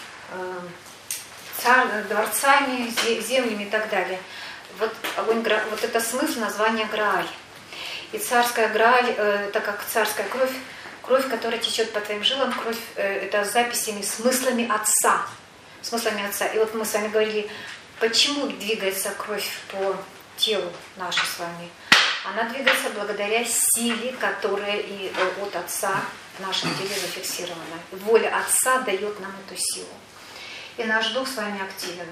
дворцами, землями и так далее. Вот, огонь, вот это смысл названия Грааль. И царская Грааль, это как царская кровь, кровь, которая течет по твоим жилам, кровь, это с записями, смыслами Отца. Смыслами Отца. И вот мы с вами говорили, почему двигается кровь по телу нашей с вами. Она двигается благодаря силе, которая и от Отца в нашем теле зафиксирована. Воля Отца дает нам эту силу. И наш дух с вами активен.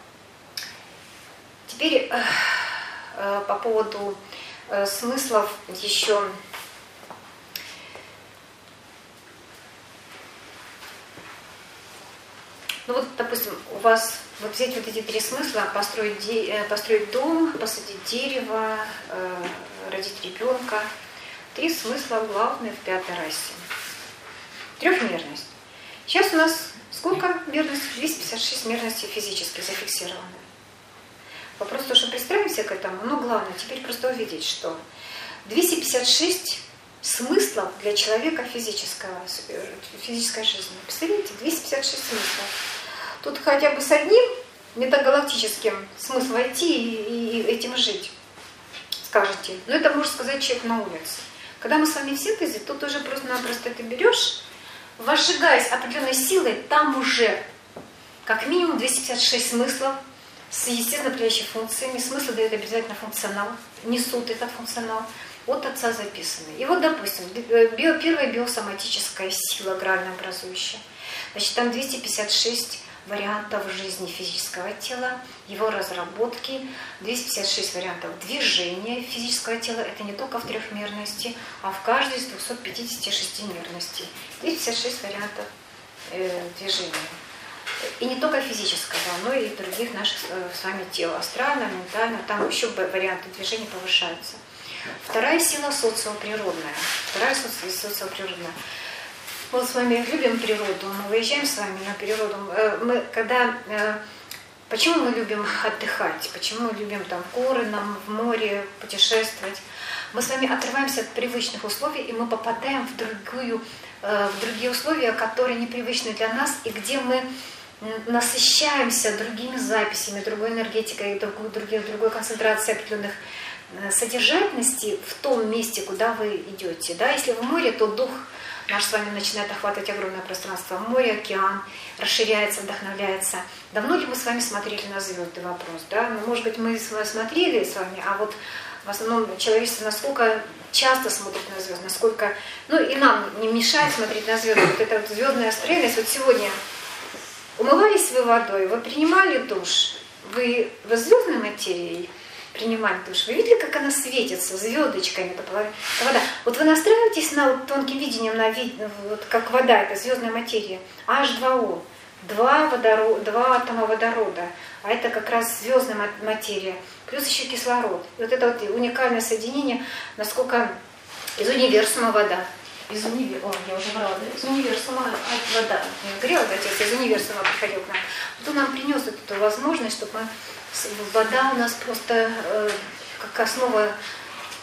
Теперь по поводу смыслов еще. Ну вот, допустим, у вас вот взять вот эти 3 смысла: построить дом, посадить дерево, родить ребенка. 3 смысла главные в 5-й расе. Трехмерность. Сейчас у нас сколько мерностей? 256 мерностей физически зафиксированы. Вопрос то, что пристраиваемся к этому, но главное теперь просто увидеть, что 256 смыслов для человека физической жизни. Представляете, 256 смыслов. Тут хотя бы с одним метагалактическим смыслом войти и этим жить, скажете. Но это может сказать человек на улице. Когда мы с вами в синтезе, тут уже просто-напросто ты берешь, возжигаясь определенной силой, там уже как минимум 256 смыслов с естественно определяющими функциями. Смыслы дают обязательно функционал, несут этот функционал, от Отца записаны. И вот, допустим, первая биосоматическая сила, грально образующая. Значит, там 256 вариантов жизни физического тела, его разработки, 256 вариантов движения физического тела. Это не только в трехмерности, а в каждой из 256 мерностей. 256 вариантов движения. И не только физического, но и других наших с вами тел. Астрально, ментально, там еще варианты движения повышаются. Вторая сила социоприродная. Мы с вами любим природу, мы выезжаем с вами на природу. Почему мы любим отдыхать? Почему мы любим там горы, в море путешествовать? Мы с вами отрываемся от привычных условий, и мы попадаем в другие условия, которые непривычны для нас, и где мы насыщаемся другими записями, другой энергетикой, другой концентрацией определенных содержательностей в том месте, куда вы идете. Да? Если в море, то дух наш с вами начинает охватывать огромное пространство. Море, океан, расширяется, вдохновляется. Давно ли мы с вами смотрели на звезды? Вопрос. Да? Ну, может быть, мы смотрели с вами, а вот в основном человечество насколько часто смотрит на звезды, насколько... Ну и нам не мешает смотреть на звезды. Вот эта вот звездная стрельность. Вот сегодня умывались вы водой, вы принимали душ, вы звездной материей принимали душ. Вы видели, как она светится звездочками? Это вода. Вот вы настраиваетесь на вот тонким видением, вот как вода, это звездная материя. H2O, 2 атома водорода, а это как раз звездная материя, плюс еще кислород. И вот это вот уникальное соединение, насколько из универсума вода. Я уже брала, да? Из универсума вода. Не говорила, отец, из универсума приходил к нам. Вот он нам принес эту возможность, чтобы вода у нас просто как основа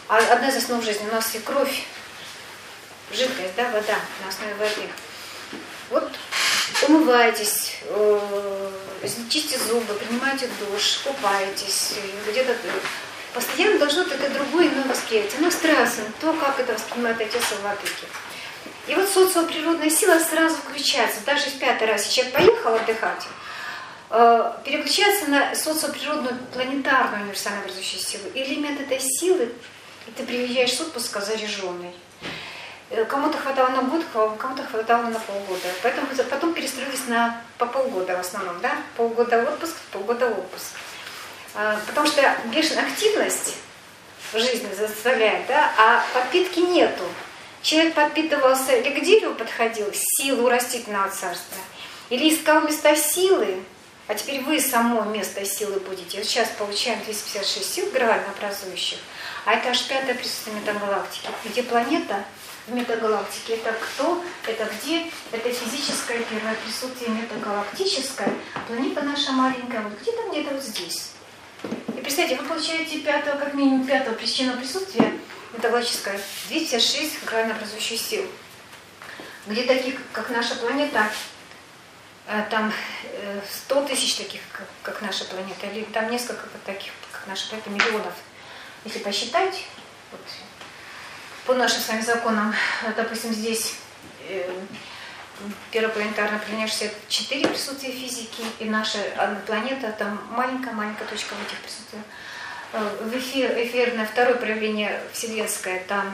А одна из основ жизни у нас и кровь, жидкость, да, вода на основе воды. Вот умываетесь, чистите зубы, принимаете душ, купаетесь, где-то постоянно должно это другое иное восприятие. Оно страстно, то, как это воспринимает отец в Владыке. И вот социоприродная сила сразу включается. Даже в 5-й раз, если человек поехал отдыхать, переключается на социоприродную планетарную универсально образующую силу. И элемент этой силы, и ты приезжаешь с отпуска заряженный. Кому-то хватало на год, кому-то хватало на полгода. Поэтому потом перестроились по полгода в основном, да? Полгода отпуск, полгода отпуск. Потому что бешеная активность в жизни заставляет, да? А подпитки нету. Человек подпитывался или к дереву подходил, силу растительного царства, или искал места силы, а теперь вы само место силы будете. Вот сейчас получаем 256 сил гравально образующих, а это аж 5-е присутствие метагалактики. Где планета в метагалактике? Это кто? Это где? Это физическое первое присутствие метагалактическое. Планета наша маленькая, вот где-то вот здесь. И представьте, вы получаете как минимум 5-го причинного присутствия метагалактическое 256 гравально образующих сил. Где таких, как наша планета, там 100 тысяч таких, как наша планета, или там несколько таких, как наша планета, миллионов. Если посчитать, вот, по нашим с вами законам, допустим, здесь первая планетарная планета 64 присутствия физики, и наша планета, там маленькая точка в этих присутствиях. В эфирное второе проявление вселенское, там,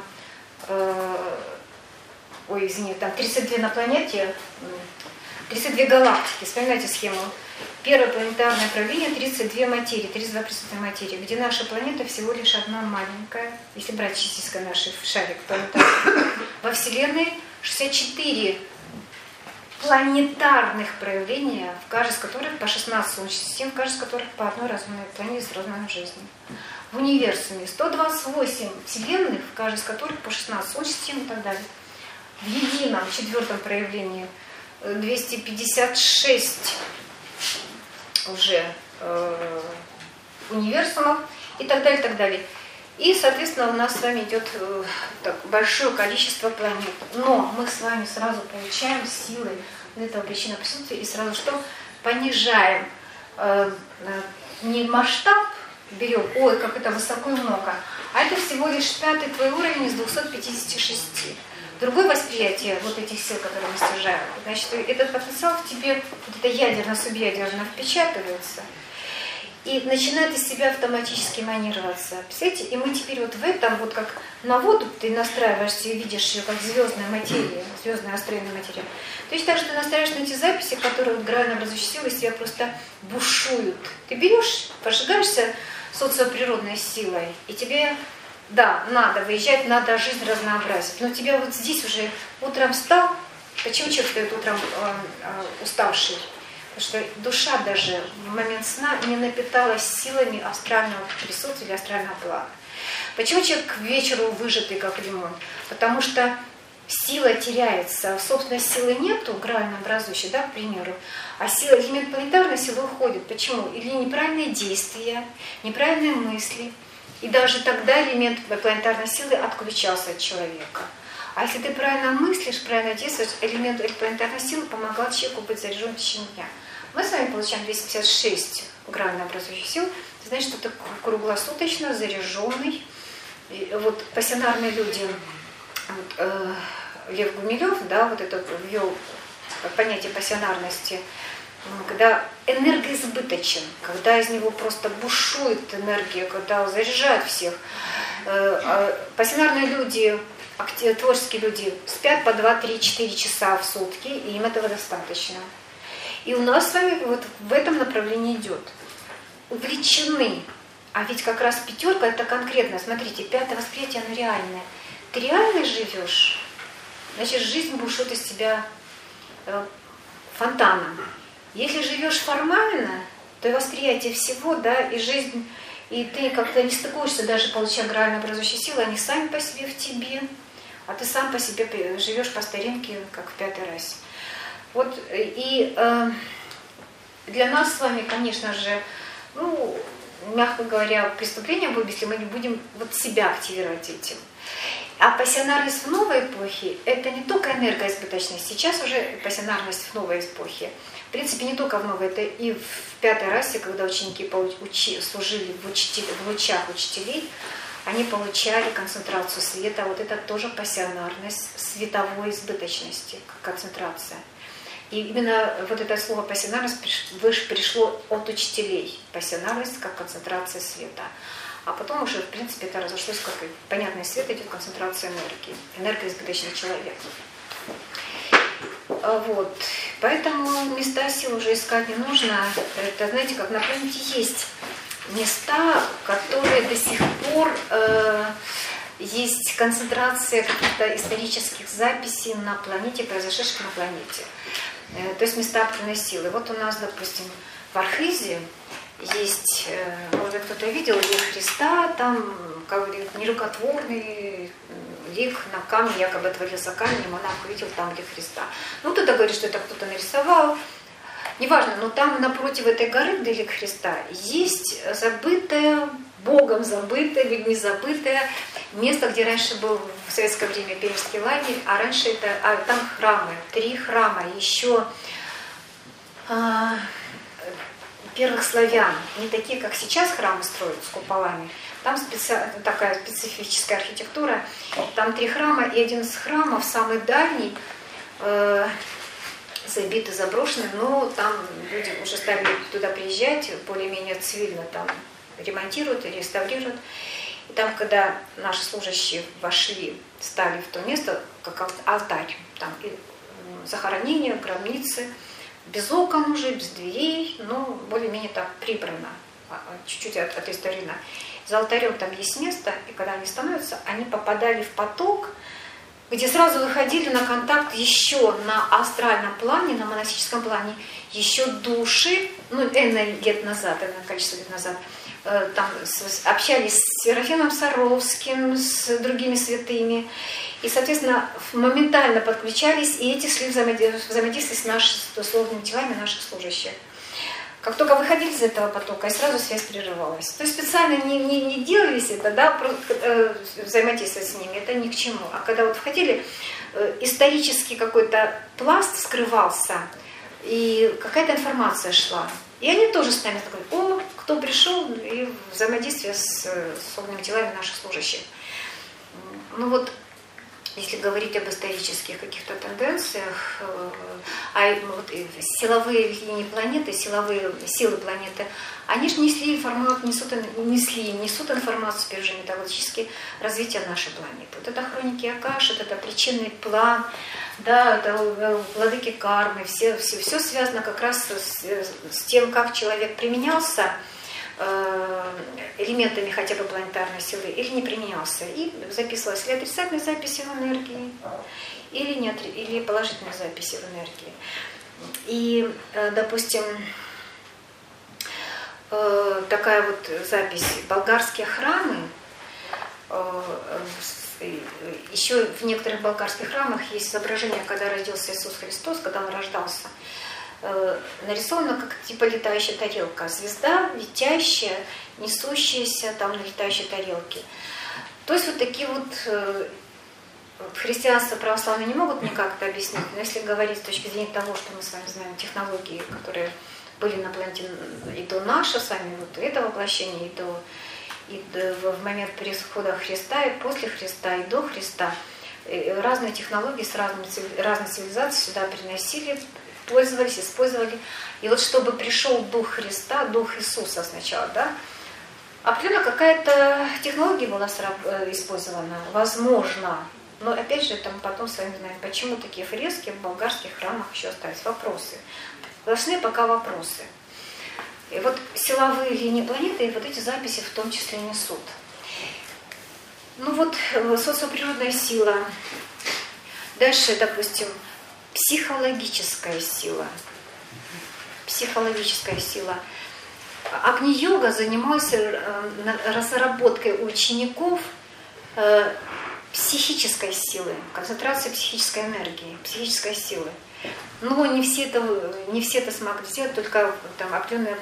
там 32 на планете, 32 галактики, вспоминайте схему. Первое планетарное проявление 32 материи, 32 присутствия материи, где наша планета всего лишь одна маленькая, если брать частичка наш шарик планетарный. Во Вселенной 64 планетарных проявления, в каждой из которых по 16 солнечных систем, в каждой из которых по одной разумной планете с разной жизнью. В универсуме 128 вселенных, в каждой из которых по 16 солнечных систем и так далее. В едином 4-м проявлении 256 уже универсумов и так далее, и так далее. И, соответственно, у нас с вами идет большое количество планет. Но мы с вами сразу получаем силы этого причинного присутствия и сразу что? Понижаем не масштаб берем, ой, как это высоко и много, а это всего лишь 5-й твой уровень из 256. Другое восприятие вот этих сил, которые мы снижаем, значит, этот потенциал в тебе, вот это ядерно-субъядерно впечатывается и начинает из себя автоматически манироваться. Представляете, и мы теперь вот в этом, вот как на воду ты настраиваешься и видишь ее как звездная материя, звездная астральная материя. То есть так, что ты настраиваешь на эти записи, которые вот грально образующие силы из тебя просто бушуют. Ты берешь, пожигаешься социоприродной силой, и тебе, да, надо выезжать, надо жизнь разнообразить. Но тебя вот здесь уже утром встал, почему человек встает утром уставший? Потому что душа даже в момент сна не напиталась силами астрального присутствия или астрального плана. Почему человек к вечеру выжатый, как лимон? Потому что сила теряется, собственной силы нету, грально образующей, да, к примеру, а сила, элемент планетарной силы уходит. Почему? Или неправильные действия, неправильные мысли. И даже тогда элемент планетарной силы отключался от человека. А если ты правильно мыслишь, правильно действуешь, элемент планетарной силы помогал человеку быть заряженным в течение дня. Мы с вами получаем 256 грально образующих сил. Это значит, что ты круглосуточно заряженный. И вот пассионарные люди, вот, Лев Гумилев, да, вот это ввел понятие пассионарности, когда энергоизбыточен, когда из него просто бушует энергия, когда он заряжает всех. Пассионарные люди, творческие люди спят по 2, 3, 4 часа в сутки, и им этого достаточно. И у нас с вами вот в этом направлении идет. Увлечены. А ведь как раз 5 это конкретно. Смотрите, 5 восприятие, оно реальное. Ты реально живешь, значит, жизнь бушует из тебя фонтаном. Если живешь формально, то и восприятие всего, да, и жизнь, и ты как-то не стыкуешься, даже получая грально образующие силы, они сами по себе в тебе, а ты сам по себе живешь по старинке, как в 5-й расе. Вот, и для нас с вами, конечно же, ну, мягко говоря, преступление будет, если мы не будем вот себя активировать этим. А пассионарность в новой эпохе – это не только энергоизбыточность. Сейчас уже пассионарность в новой эпохе. В принципе, не только в новой, это и в пятой расе, когда ученики служили в лучах учителей, они получали концентрацию света. Вот это тоже пассионарность световой избыточности, как концентрация. И именно вот это слово пассионарность пришло от учителей. Пассионарность как концентрация света. А потом уже, в принципе, это разошлось, как понятный свет идет концентрация энергии. Энергоизбыточный человек. Вот. Поэтому места сил уже искать не нужно. Это, знаете, как на планете есть места, которые до сих пор есть концентрация каких-то исторических записей на планете, произошедших на планете. То есть места определенной силы. Вот у нас, допустим, в Архизе есть, может, кто-то видел лик Христа, там, как говорит, нерукотворный лик на камне, якобы отвалился камень, и монах увидел там лик Христа. Ну, кто-то говорит, что это кто-то нарисовал. Неважно, но там напротив этой горы, где лик Христа, есть забытое, Богом забытое, людьми забытое место, где раньше был в советское время Пермский лагерь, а раньше это, там храмы, 3 храма, еще первых славян, не такие, как сейчас храмы строят с куполами. Там такая специфическая архитектура. Там 3 храма, и один из храмов, самый дальний, забитый, заброшенный, но там люди уже стали туда приезжать, более-менее цивильно там ремонтируют и реставрируют. И там, когда наши служащие вошли, стали в то место, как алтарь, там и захоронение, гробницы, без окон уже, без дверей, но более-менее так прибрано, чуть-чуть отреставрировано. За алтарем там есть место, и когда они становятся, они попадали в поток, где сразу выходили на контакт еще на астральном плане, на монастическом плане, еще души, ну, лет назад, количество лет назад, там общались с Серафимом Саровским, с другими святыми, и, соответственно, моментально подключались, и эти шли взаимодействие с нашими духовными телами наших служащих. Как только выходили из этого потока, и сразу связь прерывалась. То есть специально не делались это, да, взаимодействовать с ними, это ни к чему. А когда вот входили, исторический какой-то пласт скрывался, и какая-то информация шла. И они тоже с нами такой: о, кто пришел, и взаимодействие с духовными телами наших служащих. Ну вот, если говорить об исторических каких-то тенденциях, вот силовые линии планеты, силовые силы планеты, они же несут информацию, теперь уже металлургически, развития нашей планеты. Вот это хроники Акаши, это причинный план, да, это владыки кармы, все связано как раз с тем, как человек применялся элементами хотя бы планетарной силы или не применялся. И записывалось ли отрицательные записи в энергии, или положительные записи в энергии. И, допустим, такая вот запись: болгарские храмы, еще в некоторых болгарских храмах есть изображение, когда родился Иисус Христос, когда Он рождался. Нарисована как типа летающая тарелка, звезда летящая, несущаяся там на летающей тарелке. То есть вот такие вот христианство православные не могут никак это объяснить, но если говорить с точки зрения того, что мы с вами знаем, технологии, которые были на планете и до нашего с вами, вот этого воплощения, в момент перехода Христа, и после Христа, и до Христа, разные технологии с разной цивилизацией сюда приносили, пользовались, использовали. И вот чтобы пришел Дух Христа, Дух Иисуса сначала, да, определенно какая-то технология была использована, возможно. Но опять же, там потом с вами знаем, почему такие фрески в болгарских храмах еще остались. Вопросы. Сплошные пока вопросы. И вот силовые линии планеты и вот эти записи в том числе несут. Ну вот социоприродная сила. Дальше, допустим, психологическая сила. Психологическая сила. Агни-йога занималась разработкой у учеников психической силы, концентрации психической энергии, психической силы. Но не все это смогли сделать, только там определенные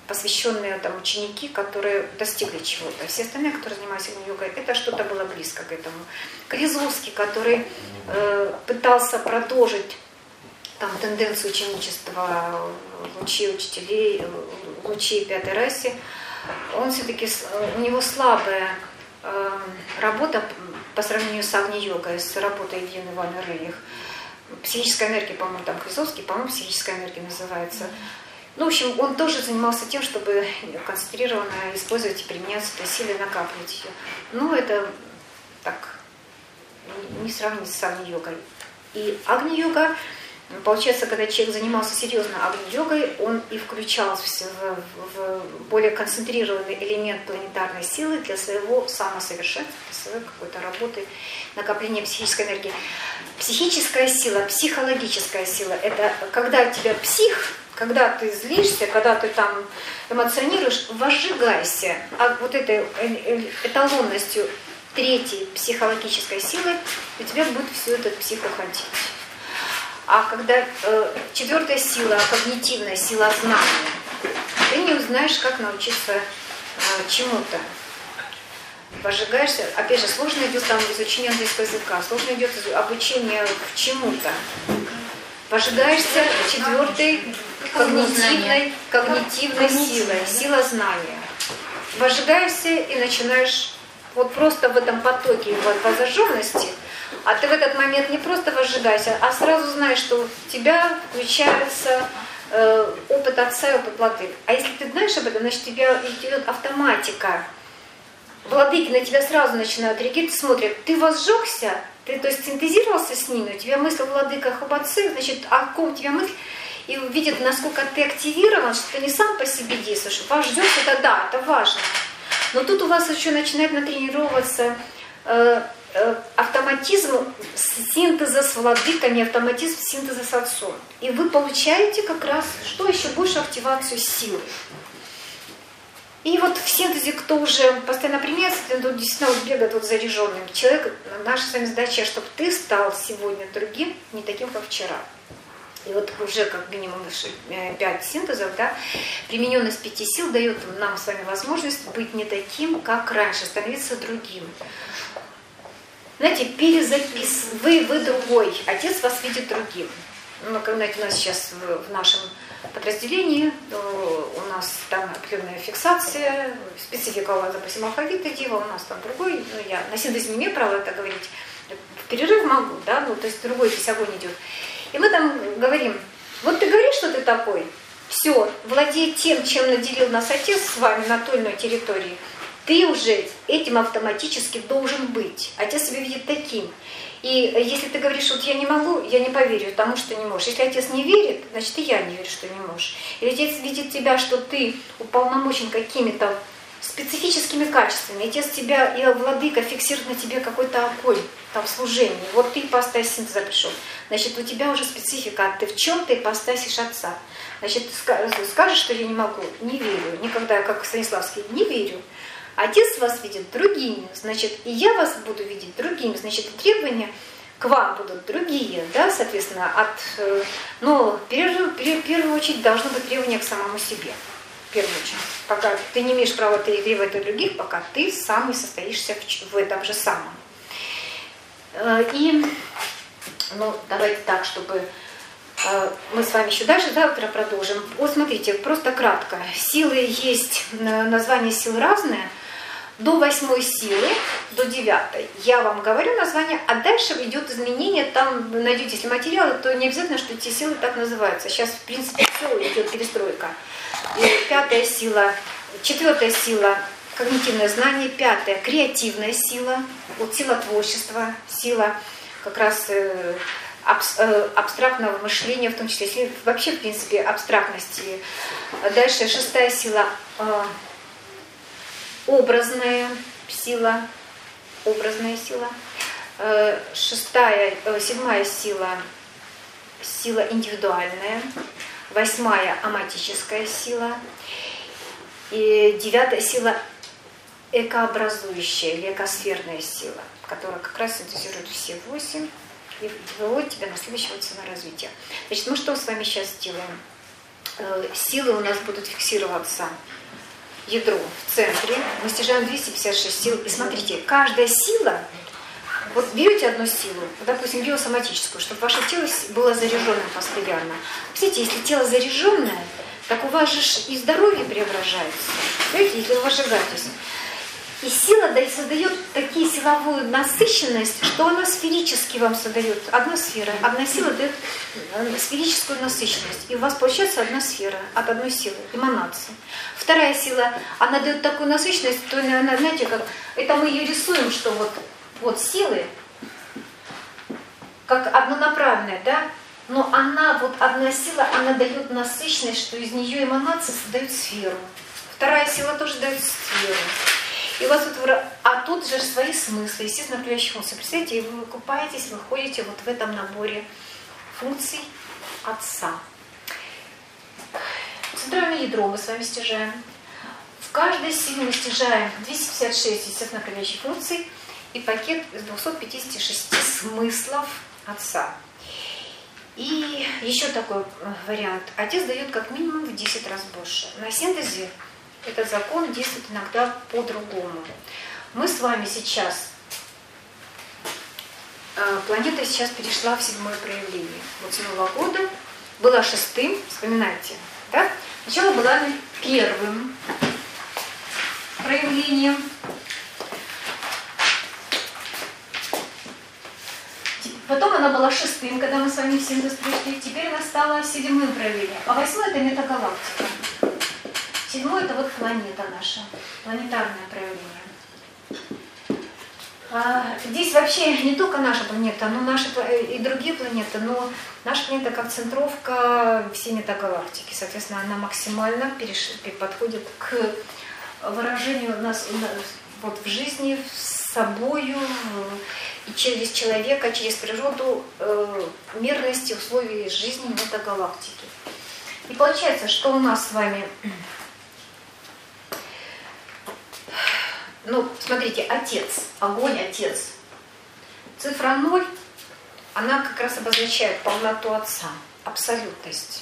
посвященные там ученики, которые достигли чего-то. Все остальные, которые занимались Агни-йогой, это что-то было близко к этому. Клизовский, который пытался продолжить там тенденцию ученичества лучей учителей, лучей пятой расе, он все-таки, у него слабая работа по сравнению с Агни-йогой, с работой Ильины Ивановны Рыльих. Психическая энергия, по-моему, там Клизовский, по-моему, психическая энергия называется. Ну, в общем, он тоже занимался тем, чтобы концентрированно использовать и применять этой силы, накапливать ее. Но это так, не сравнить с Агни-йогой. И Агни-йога, получается, когда человек занимался серьезно Агни-йогой, он и включался в более концентрированный элемент планетарной силы для своего самосовершенства, для своей какой-то работы, накопления психической энергии. Психическая сила, психологическая сила – это когда у тебя псих, когда ты злишься, когда ты там эмоционируешь, возжигайся. А вот этой эталонностью третьей психологической силы у тебя будет все этот псих уходить. А когда четвертая сила, когнитивная сила знания, ты не узнаешь, как научиться чему-то. Возжигаешься, опять же, сложно идет там изучение английского языка, сложно идет обучение к чему-то. Возжигаешься четвертой когнитивной силой, сила знания. Возжигаешься и начинаешь вот просто в этом потоке возжженности, а ты в этот момент не просто возжигаешься, а сразу знаешь, что у тебя включается опыт отца и опыт владык. А если ты знаешь об этом, значит, у тебя идет автоматика. Владыки на тебя сразу начинают реагировать, смотрят, ты возжегся, ты, то есть, синтезировался с ними, у тебя мысль о владыках, об отце, значит, о ком у тебя мысль, и видят, насколько ты активирован, что ты не сам по себе действуешь. Вас ждет, это да, это важно. Но тут у вас еще начинает натренироваться автоматизм синтеза с владыками, автоматизм синтеза с отцом. И вы получаете как раз, что еще больше, активацию силы. И вот в синтезе, кто уже постоянно применяется, тут действительно вот бегает вот заряженным. Человек, наша с вами задача, чтобы ты стал сегодня другим, не таким, как вчера. И вот уже как минимум 5 синтезов, да, примененность 5 сил дает нам с вами возможность быть не таким, как раньше, становиться другим. Знаете, вы другой, отец вас видит другим. Ну, как, знаете, у нас сейчас в нашем подразделении, у нас там определенная фиксация, специфика у вас, допустим, алфавита Дива, у нас там другой, ну, я на синтезе не имею права это говорить, в перерыв могу, да, ну, то есть другой здесь огонь идет. И мы там говорим, вот ты говоришь, что ты такой, все, владей тем, чем наделил нас отец с вами на той или иной территории, ты уже этим автоматически должен быть. Отец себя видит таким. И если ты говоришь, вот я не могу, я не поверю тому, что не можешь. Если отец не верит, значит и я не верю, что не можешь. Или отец видит тебя, что ты уполномочен какими-то специфическими качествами. Отец тебя и владыка фиксирует на тебе какой-то огонь там в служении. Вот ты ипостась синтеза пришел. Значит, у тебя уже специфика, ты в чем-то ипостасишь отца. Значит, ты скажешь, что я не могу, не верю. Никогда, как Станиславский, не верю. Отец вас видит другими, значит, и я вас буду видеть другими, значит, и требования к вам будут другие, да, соответственно, но в первую очередь должно быть требование к самому себе, в первую очередь. Пока ты не имеешь права требовать от других, пока ты сам не состоишься в этом же самом. И, ну, давайте так, чтобы мы с вами еще дальше завтра продолжим. Вот смотрите, просто кратко. Силы есть, название сил разное. До 8 силы, до 9 я вам говорю название, а дальше идет изменение, там вы найдете, если материалы, то не обязательно, что эти силы так называются. Сейчас, в принципе, все идет перестройка. И 5 сила, 4 сила, когнитивное знание, 5 креативная сила, вот сила творчества, сила как раз абстрактного мышления, в том числе, вообще, в принципе, абстрактности. Дальше 6 сила, образная сила, 7 сила, сила индивидуальная, 8 аматическая сила, и 9 сила экообразующая или экосферная сила, которая как раз синтезирует все 8 и выводит тебя на следующее вот саморазвитие. Значит, мы что с вами сейчас делаем? силы у нас будут фиксироваться ядро в центре. Мы стяжаем 256 сил. И смотрите, каждая сила, вот берете одну силу, допустим, биосоматическую, чтобы ваше тело было заряженным постоянно. Представляете, если тело заряженное, так у вас же и здоровье преображается. Понимаете, если вы выжигаетесь. И сила создает такие силовую насыщенность, что она сферически вам создает. Одна сфера, одна сила дает сферическую насыщенность. И у вас получается одна сфера от одной силы, эманации. Вторая сила, она дает такую насыщенность, то она, знаете, как это мы ее рисуем, что вот силы, как однонаправленная, да? Но она, вот одна сила, она дает насыщенность, что из нее эманация создает сферу. Вторая сила тоже дает сферу. И у вас вот, а тут же свои смыслы, естественно, определяющие функции. Представляете, и вы выкупаетесь, вы ходите вот в этом наборе функций Отца. Центральное ядро мы с вами стяжаем. В каждой силе мы стяжаем 256, естественно, определяющих функций и пакет из 256 смыслов Отца. И еще такой вариант. Отец дает как минимум в 10 раз больше. На синтезе этот закон действует иногда по-другому. Мы с вами сейчас, планета сейчас перешла в 7-е проявление. Вот с Нового года была 6-м, вспоминайте, да? Сначала была 1-м проявлением. Потом она была 6-м, когда мы с вами в синтез пришли. Теперь она стала 7-м проявлением. А 8-й это метагалактика. 7-й это вот планета наша, планетарное проявление. Здесь вообще не только наша планета, но наши и другие планеты, но наша планета как центровка всей метагалактики. Соответственно, она максимально подходит к выражению нас вот в жизни, с собою, и через человека, через природу мерности условий жизни метагалактики. И получается, что у нас с вами... Ну, смотрите, Отец, огонь, Отец. Цифра 0, она как раз обозначает полноту Отца, абсолютность.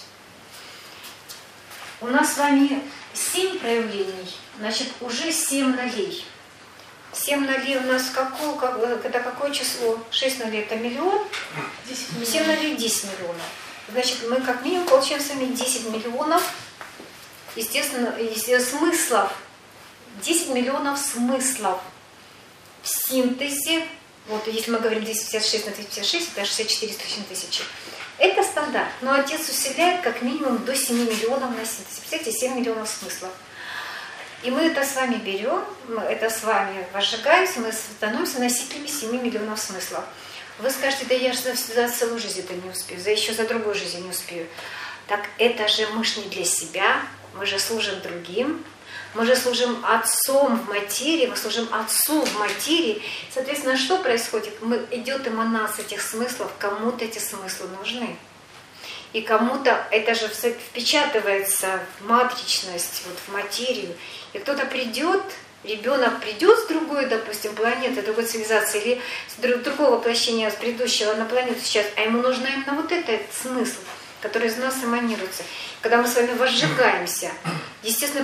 У нас с вами 7 проявлений, значит, уже 7 нолей. 7 нолей у нас это какое число? 6 нолей это миллион, 7 нолей 10 миллионов. Значит, мы как минимум получаем с вами 10 миллионов, естественно, смыслов. 10 миллионов смыслов в синтезе. Вот если мы говорим 256 на 256, это 64 с лишним тысячи. Это стандарт. Но Отец усиляет как минимум до 7 миллионов на синтезе. Представляете, 7 миллионов смыслов. И мы это с вами берем, мы это с вами возжигаемся, мы становимся носителями 7 миллионов смыслов. Вы скажете, да я же за целую жизнь это не успею, за еще за другую жизнь не успею. Так это же мы ж не для себя, мы же служим другим. Мы же служим Отцом в материи, мы служим Отцу в материи. Соответственно, что происходит? Идет эманация этих смыслов, кому-то эти смыслы нужны. И кому-то это же впечатывается в матричность, вот в материю. И кто-то придет, ребенок придет с другой, допустим, планеты, другой цивилизации, или с другого воплощения, с предыдущего на планету сейчас, а ему нужен именно вот этот смысл, который из нас эманируется. Когда мы с вами возжигаемся, естественно,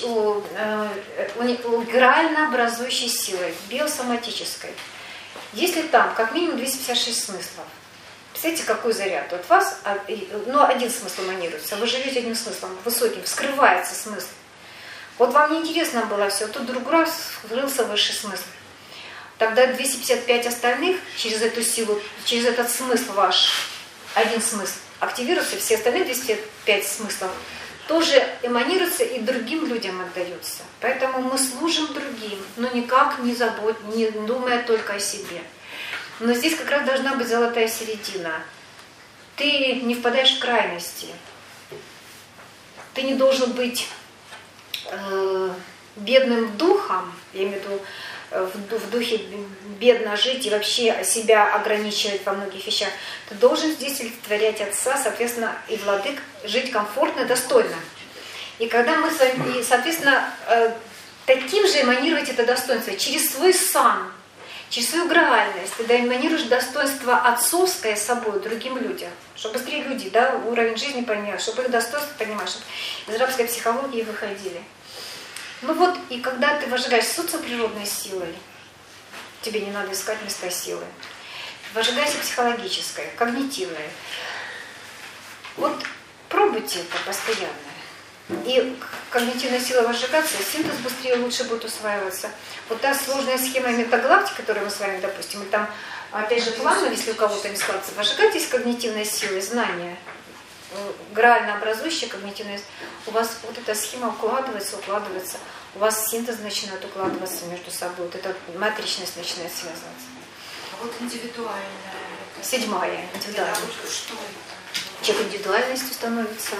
грально образующей силой, биосоматической, если там как минимум 256 смыслов, представляете, какой заряд от вас, но один смысл эманируется, вы живете одним смыслом, высоким, вскрывается смысл. Вот вам неинтересно было все, тут вдруг раз вскрылся высший смысл. Тогда 255 остальных через эту силу, через этот смысл ваш, один смысл, активируются, все остальные 205 смыслов тоже эманируются и другим людям отдаются. Поэтому мы служим другим, но никак не думая только о себе. Но здесь как раз должна быть золотая середина. Ты не впадаешь в крайности. Ты не должен быть бедным духом, я имею в виду в духе бедно жить и вообще себя ограничивать во многих вещах. Ты должен здесь олицетворять Отца, соответственно, и владык, жить комфортно, достойно. И когда мы с вами, и, соответственно, таким же эманировать это достоинство через свой сан, Через свою граальность ты эманируешь достоинство отцовское собой другим людям, чтобы быстрее люди, да, уровень жизни понимали, чтобы их достоинство понимали, чтобы из рабской психологии выходили. Ну вот, и когда ты возжигаешь социоприродной силой, тебе не надо искать места силы, возжигайся психологической, когнитивной. Вот пробуйте это постоянно. И когнитивная сила возжигаться, синтез быстрее, лучше будет усваиваться. Вот та сложная схема метагалактики, которую мы с вами, допустим, и там, опять же, плавно, если у кого-то не складывается, возжигайтесь когнитивной силой, знания, граально образующая когнитивная, у вас вот эта схема укладывается, у вас синтез начинает укладываться между собой, вот эта матричность начинает связываться. А вот индивидуальная. Седьмая, индивидуальная. Что это? Человек индивидуальностью становится,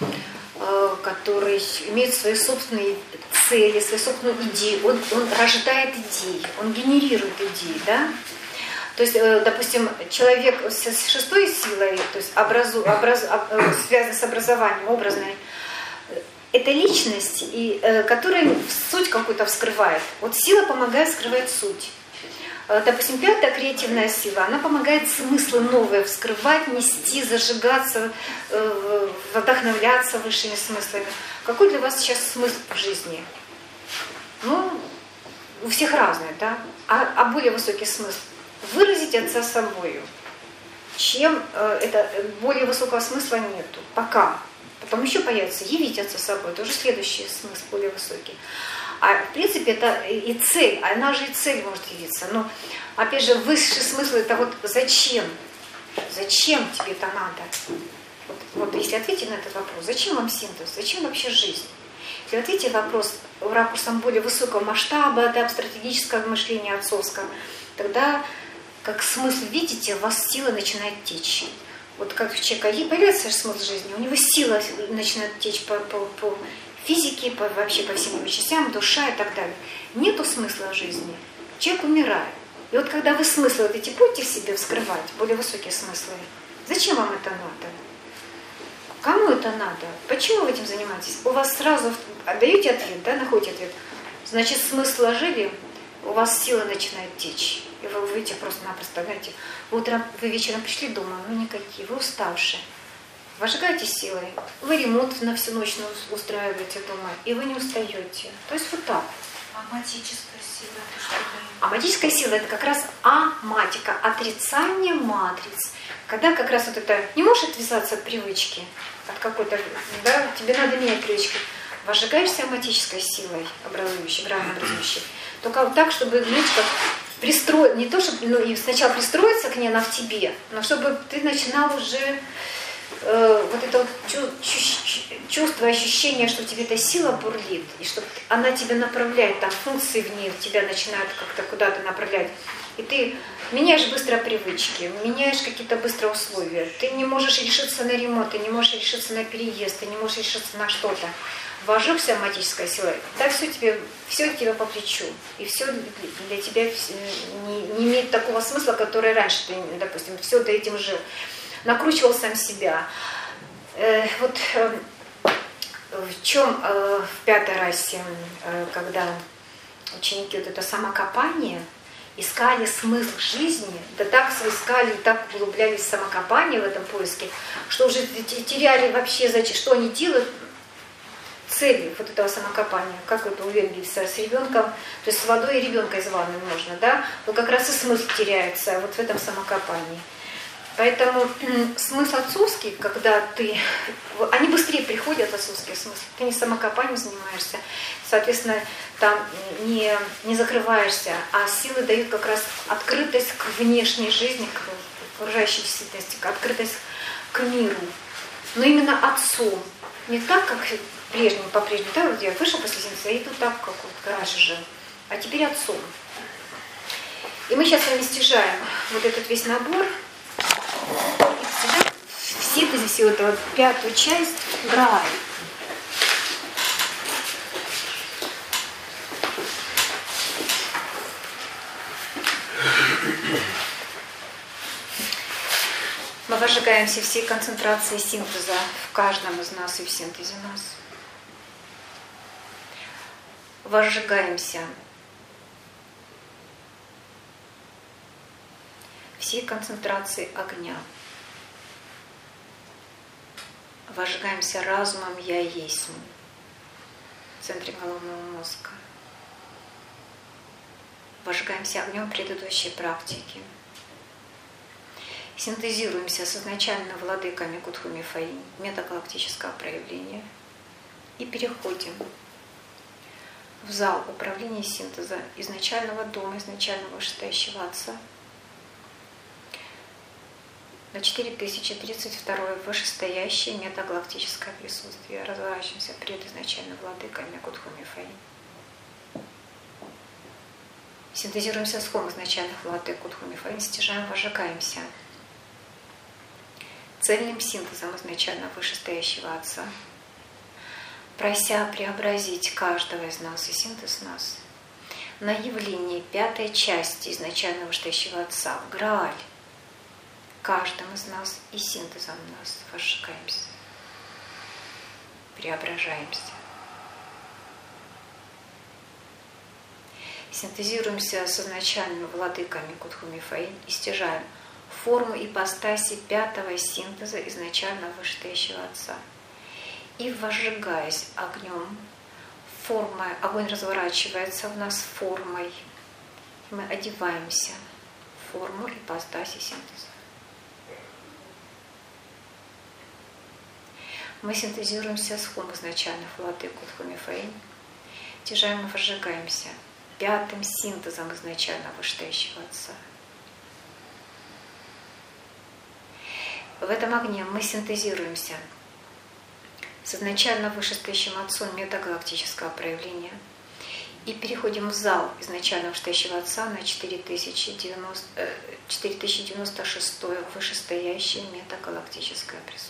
который имеет свои собственные цели, свои собственные идеи, он рождает идеи, он генерирует идеи, да? То есть, допустим, человек с шестой силой, то есть связан с образованием, образной, это личность, которая суть какую-то вскрывает. Вот сила помогает скрывать суть. Допустим, пятая креативная сила, она помогает смыслы новые вскрывать, нести, зажигаться, вдохновляться высшими смыслами. Какой для вас сейчас смысл в жизни? Ну, у всех разный, да? А более высокий смысл? Выразить отца собою. Чем это более высокого смысла нету. Пока. Потом еще появится явить отца собой. Это уже следующий смысл, более высокий. А в принципе это и цель, она же и цель может явиться. Но опять же высший смысл это вот зачем? Зачем тебе это надо? Вот если ответить на этот вопрос, зачем вам синтез? Зачем вообще жизнь? Если ответить вопрос ракурсом более высокого масштаба, да, стратегического мышления отцовского, тогда как смысл видите, у вас сила начинает течь. Вот как у человека появляется смысл жизни, у него сила начинает течь по физике, вообще по всем его частям, душа и так далее. Нету смысла в жизни. Человек умирает. И вот когда вы смыслы вот эти будете в себе вскрывать, более высокие смыслы, зачем вам это надо? Кому это надо? Почему вы этим занимаетесь? У вас сразу отдаете ответ, да, находите ответ. Значит, смысл вложили, у вас сила начинает течь. И вы выйдете просто-напросто, знаете, утром, вы вечером пришли дома, ну никакие, вы уставшие. Возжигаете силой, вы ремонт на всю ночь устраиваете дома, и вы не устаете. То есть вот так. А магическая сила это что? А магическая сила это как раз аматика, отрицание матриц. Когда как раз вот это не можешь отвязаться от привычки, от какой-то, да, тебе надо менять привычки. Возжигаешься аматической силой, образующей, грани образующей. Только вот так, чтобы, знаете, как пристроить, не то, чтобы и сначала пристроиться к ней, она в тебе, но чтобы ты начинал уже вот это вот чувство, ощущение, что тебе эта сила бурлит, и что она тебя направляет, там функции в ней тебя начинают как-то куда-то направлять. И ты меняешь быстро привычки, меняешь какие-то быстрые условия. Ты не можешь решиться на ремонт, ты не можешь решиться на переезд, ты не можешь решиться на что-то. Вожжешься аматической силой, так все тебе по плечу. И все для тебя не имеет такого смысла, который раньше ты, допустим, все ты этим жил. Накручивал сам себя. Вот в чем в пятой расе, когда ученики вот это самокопание, искали смысл жизни, да так искали, так углублялись в самокопание в этом поиске, что уже теряли вообще, что они делают, цели вот этого самокопания. Как вы уверены, с ребенком, то есть с водой и ребенка из ванны можно, да? Вот как раз и смысл теряется вот в этом самокопании. Поэтому смысл отцовский, когда они быстрее приходят, отцовские смыслы, ты не самокопанием занимаешься, соответственно, там не закрываешься, а силы дают как раз открытость к внешней жизни, к окружающей действительности, открытость к миру. Но именно отцом, не так, как по-прежнему, да, вот я вышел после синтеза, и тут так, как вот раньше жил, а теперь отцом. И мы сейчас с вами стяжаем вот этот весь набор, в синтезе вот эту пятую часть Грааль. Мы возжигаемся всей концентрацией синтеза в каждом из нас и в синтезе нас. Возжигаемся всей концентрации огня. Вожигаемся разумом «Я есть» в центре головного мозга. Вожигаемся огнем предыдущей практики. Синтезируемся с изначально владыками Кутхуми Фаинь, метагалактического проявления, и переходим в зал управления синтеза изначального дома, изначального вышестоящего Отца, на 4032 вышестоящее метагалактическое присутствие. Разворачиваемся перед изначально владыками Кутхуми Фаинь. Синтезируемся с хом изначальных владык Кутхуми Фаинь, стяжаем, вожигаемся цельным синтезом изначально вышестоящего Отца, прося преобразить каждого из нас и синтез нас на явление пятой части изначально вышестоящего Отца, в Грааль, каждым из нас и синтезом нас вожигаемся, преображаемся. Синтезируемся с изначальными владыками Кутхуми Фаинь и стяжаем форму ипостаси пятого синтеза изначально вышестоящего Отца. И вожигаясь огнем, огонь разворачивается в нас формой. Мы одеваемся в форму ипостаси синтеза. Мы синтезируемся с хом изначальных владык Кутхуми Фаинь, стяжаем и вожигаемся пятым синтезом изначально вышестоящего Отца. В этом огне мы синтезируемся с изначально вышестоящим Отцом метагалактического проявления и переходим в зал изначально вышестоящего Отца на 4096 вышестоящее метагалактическое присутствие.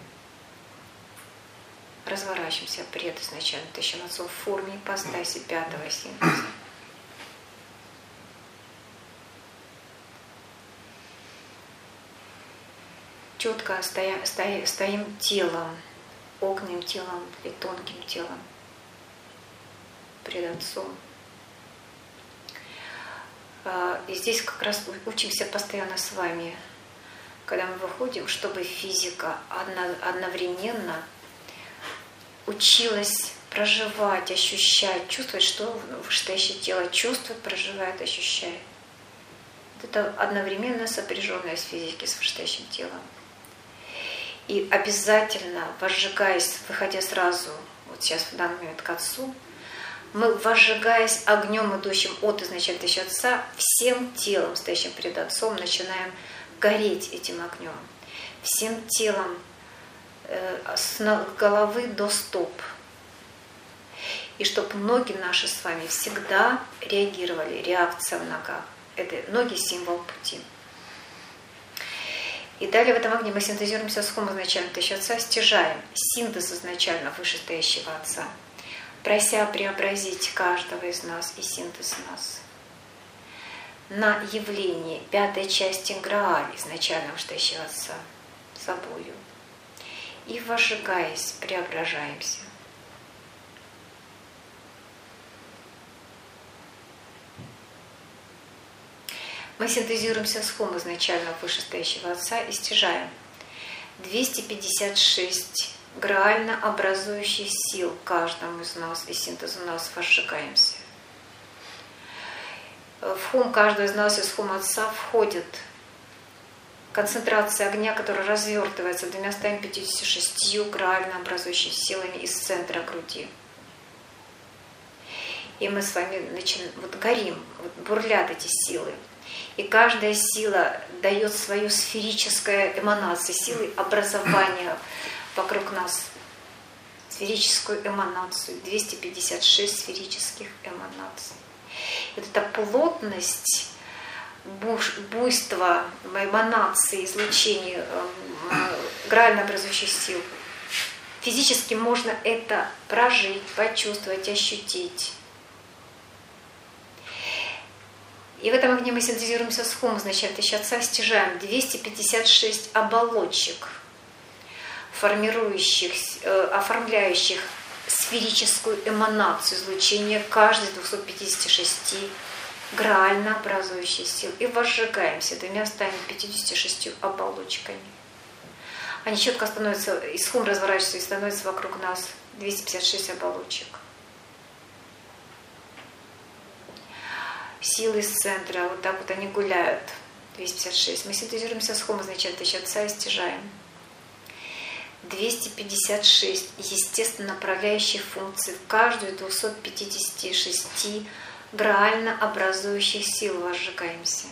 Разворачиваемся пред изначально вышестоящим Отцом в форме ипостаси пятого синтеза. Четко стоим телом, огненным телом или тонким телом пред Отцом. И здесь как раз учимся постоянно с вами, когда мы выходим, чтобы физика одновременно училась проживать, ощущать, чувствовать, что вышестоящее тело чувствует, проживает, ощущает. Это одновременно сопряженность физики с вышестоящим телом. И обязательно, возжигаясь, выходя сразу, вот сейчас в данный момент к Отцу, мы, возжигаясь огнем, идущим от изначально вышестоящего Отца, всем телом, стоящим перед Отцом, начинаем гореть этим огнем. Всем телом, с головы до стоп. И чтобы ноги наши с вами всегда реагировали, реакция в ногах. Это ноги — символ пути. И далее в этом огне мы синтезируемся с хом изначально вышестоящего Отца, стяжаем синтез изначально вышестоящего Отца, прося преобразить каждого из нас и синтез нас на явление пятой части Грааль изначально вышестоящего Отца собою. И вожигаясь, преображаемся. Мы синтезируемся с хом изначально вышестоящего Отца и стяжаем 256 граально образующих сил каждому из нас, и синтезу нас вожигаемся. В хом каждого из нас, из хом Отца входит концентрация огня, которая развертывается 256 граально образующими силами из центра груди. И мы с вами горим, бурлят эти силы. И каждая сила дает свою сферическую эманацию, силы образования вокруг нас. Сферическую эманацию, 256 сферических эманаций. Вот эта плотность, буйство эманации, излучения граально образующих сил. Физически можно это прожить, почувствовать, ощутить. И в этом огне мы синтезируемся с хом изначально вышестоящего Отца, стяжаем 256 оболочек, оформляющих сферическую эманацию излучения каждой из 256 граально образующих сил и возжигаемся 256 оболочками. Они четко становятся, из хум разворачиваются и становятся вокруг нас 256 оболочек. Силы из центра, вот так вот они гуляют, 256. Мы синтезируемся с хум, означает тысяча отца, и стяжаем. 256 естественно направляющих функций в каждую 256 граально образующих сил возжигаемся.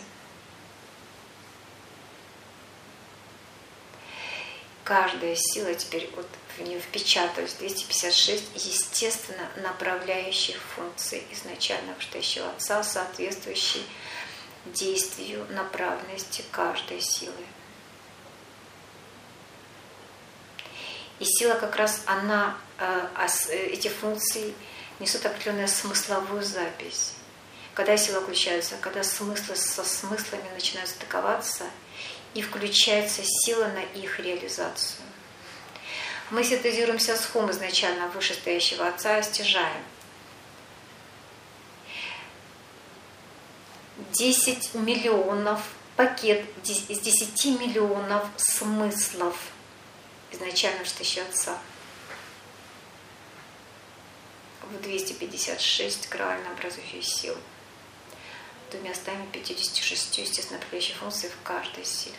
Каждая сила теперь вот в нее впечаталась 256 естественно направляющих функций изначально вышедшего отца, соответствующей действию направленности каждой силы. И сила как раз она, эти функции несут определенную смысловую запись. Когда сила включается, когда смыслы со смыслами начинают стыковаться, и включается сила на их реализацию. Мы синтезируемся с хум изначально вышестоящего отца и стяжаем. 10 миллионов пакет из 10 миллионов смыслов изначально вышестоящего отца в 256 граально образующих сил. 256 естественно направляющих функций в каждой силе.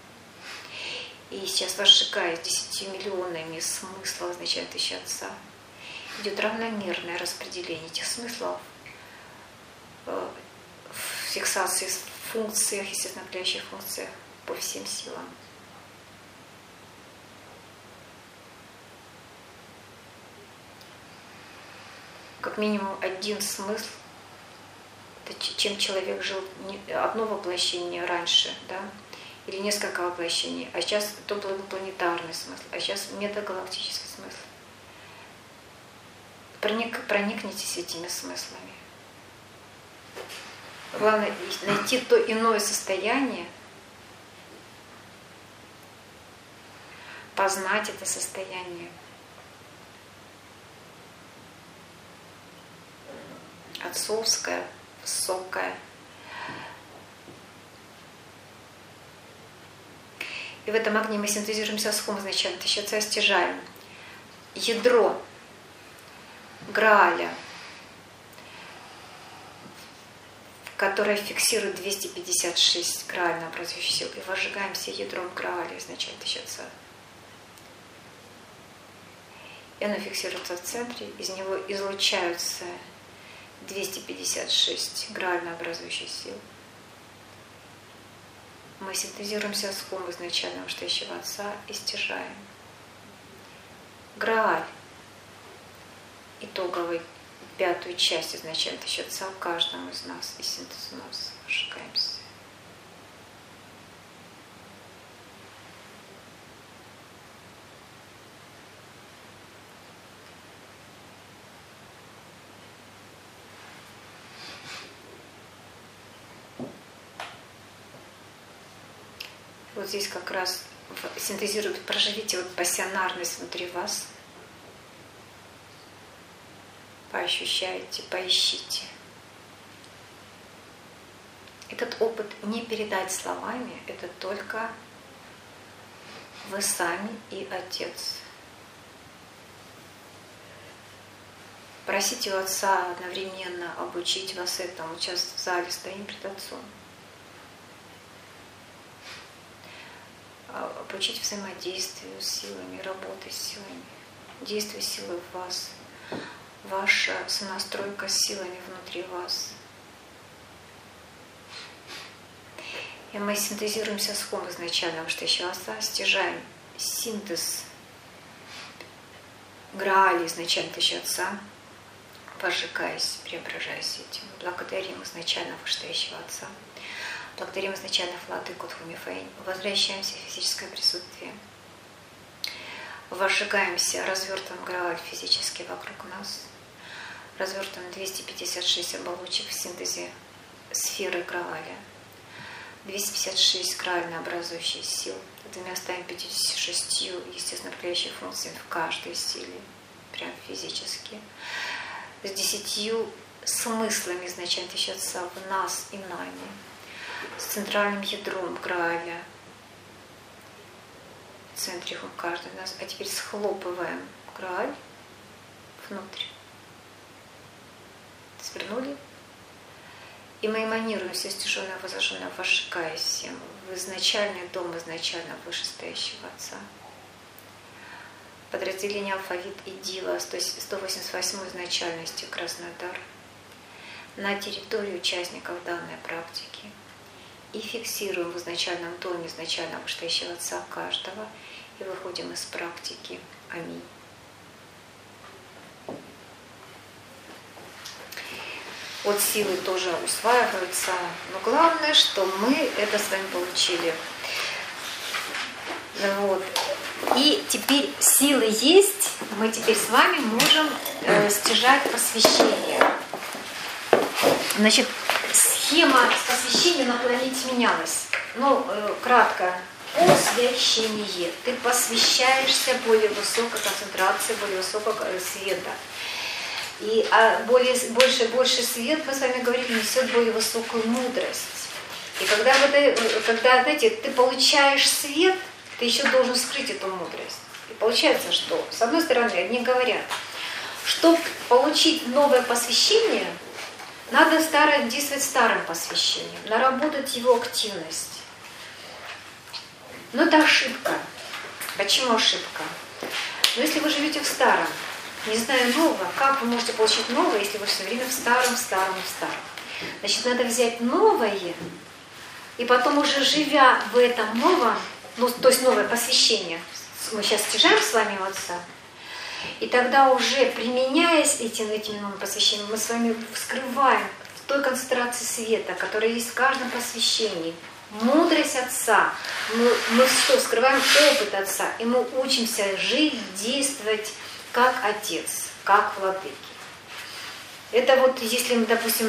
И сейчас возжигая 10 миллионами смыслов, означает тысяча отца, идет равномерное распределение этих смыслов в фиксации в функциях, естественно направляющих функциях по всем силам. Как минимум один смысл, чем человек жил одно воплощение раньше, да, или несколько воплощений, а сейчас то был планетарный смысл, а сейчас метагалактический смысл. Проникнитесь этими смыслами. Главное найти то иное состояние, познать это состояние. Отцовское, высокое. И в этом огне мы синтезируемся с хум, изначально тысяча отца, стяжаем. Ядро Грааля, которое фиксирует 256 граально образующих сил, и возжигаемся ядром Грааля, изначально тысяча отца. И оно фиксируется в центре, из него излучаются 256 граально образующих сил. Мы синтезируемся с хум изначально вышестоящего отца и стяжаем. Грааль, итоговый, пятую часть изначально тысяча отца каждому из нас, и синтез у нас возжигаемся. Вот здесь как раз синтезирует, проживите вот пассионарность внутри вас, поощущайте, поищите. Этот опыт не передать словами, это только вы сами и Отец. Просите у Отца одновременно обучить вас этому. Сейчас в зале стоим пред Отцом. Обучить взаимодействию с силами, работе с силами, действие силы в вас, ваша сонастройка с силами внутри вас. И мы синтезируемся с хум изначально вышестоящего отца, стяжаем синтез Грааля изначально тысяча отца, возжигаясь, преображаясь этим. Благодарим изначально вышестоящего отца. Благодарим изначально владыку Тхумифэнь. Возвращаемся в физическое присутствие. Возжигаемся развертываем Грааль физически вокруг нас. Развертываем 256 оболочек в синтезе сферы Грааля. 256 граально образующих сил. 256 естественно направляющих функций в каждой силе. Прям физически. С 10 смыслами изначально тысячи Отца в нас и нами, с центральным ядром Грааля, в центре у каждого из нас. А теперь схлопываем Грааль внутрь. Свернули. И мы эманируем все стяженное, возраженное, возжигаясь всем в изначальный дом изначально вышестоящего Отца. Подразделение алфавит и Дива 188 изначальности Краснодар на территории участников данной практики и фиксируем в изначальном доме изначально вышестоящего Отца каждого и выходим из практики. Аминь. Вот силы тоже усваиваются, но главное, что мы это с вами получили. Вот. И теперь силы есть, мы теперь с вами можем стяжать посвящение. Значит, схема посвящения на планете менялась. Ну, кратко. Посвящение. Ты посвящаешься более высокой концентрации, более высокого света. И больше свет, мы с вами говорили, несет более высокую мудрость. И когда, знаете, ты получаешь свет, ты еще должен скрыть эту мудрость. И получается, что, с одной стороны, одни говорят, чтобы получить новое посвящение, надо действовать старым посвящением, наработать его активность. Но это ошибка. Почему ошибка? Но если вы живете в старом, не зная нового, как вы можете получить новое, если вы все время в старом? Значит, надо взять новое, и потом уже живя в этом новом, ну, то есть новое посвящение, мы сейчас стяжаем с вами у Отца, и тогда уже применяясь этим новым посвящением, мы с вами вскрываем в той концентрации света, которая есть в каждом посвящении, мудрость Отца. Мы что, вскрываем опыт Отца, и мы учимся жить, действовать как Отец, как Владыки. Это вот, если, допустим,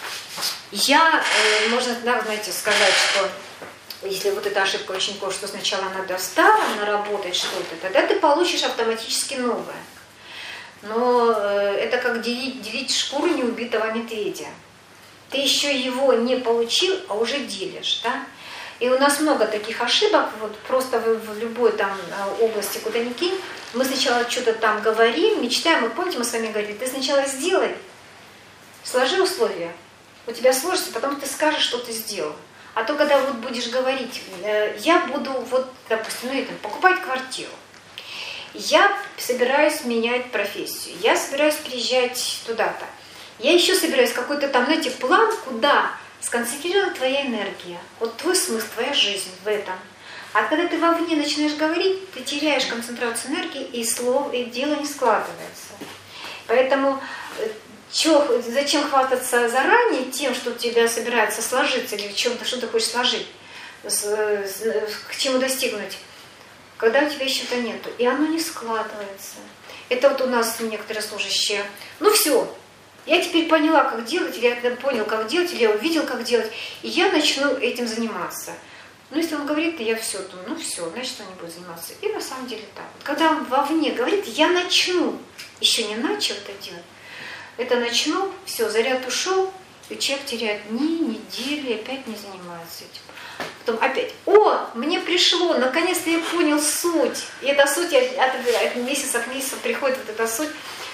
можно, знаете, сказать, что если вот эта ошибка учеников, что сначала надо в старом наработать что-то, тогда ты получишь автоматически новое. Но это как делить шкуру неубитого медведя. Ты еще его не получил, а уже делишь, да? И у нас много таких ошибок, вот просто в любой там области, куда ни кинь, мы сначала что-то там говорим, мечтаем, и помните, мы с вами говорили, ты сначала сделай, сложи условия, у тебя сложится, потом ты скажешь, что ты сделал. А то, когда вот будешь говорить, я буду, вот, допустим, покупать квартиру, я собираюсь менять профессию, я собираюсь переезжать туда-то, я еще собираюсь какой-то там, знаете, план, куда сконцентрирована твоя энергия, вот твой смысл, твоя жизнь в этом. А когда ты вовне начинаешь говорить, ты теряешь концентрацию энергии, и слов, и дело не складывается. Поэтому зачем хвастаться заранее тем, что у тебя собирается сложиться, или что ты хочешь сложить, к чему достигнуть, когда у тебя еще-то нету, и оно не складывается. Это вот у нас некоторые служащие, ну все, я теперь поняла, как делать, или я понял, как делать, или я увидел, как делать, и я начну этим заниматься. Но если он говорит, то я все думаю, ну все, значит, он не будет заниматься. И на самом деле так. Когда он вовне говорит, я начну, еще не начал это делать, это начну, все, заряд ушел, и человек теряет дни, недели, опять не занимается этим. Потом опять, мне пришло, наконец-то я понял суть. И эта суть, от месяца к месяцу приходит вот эта суть.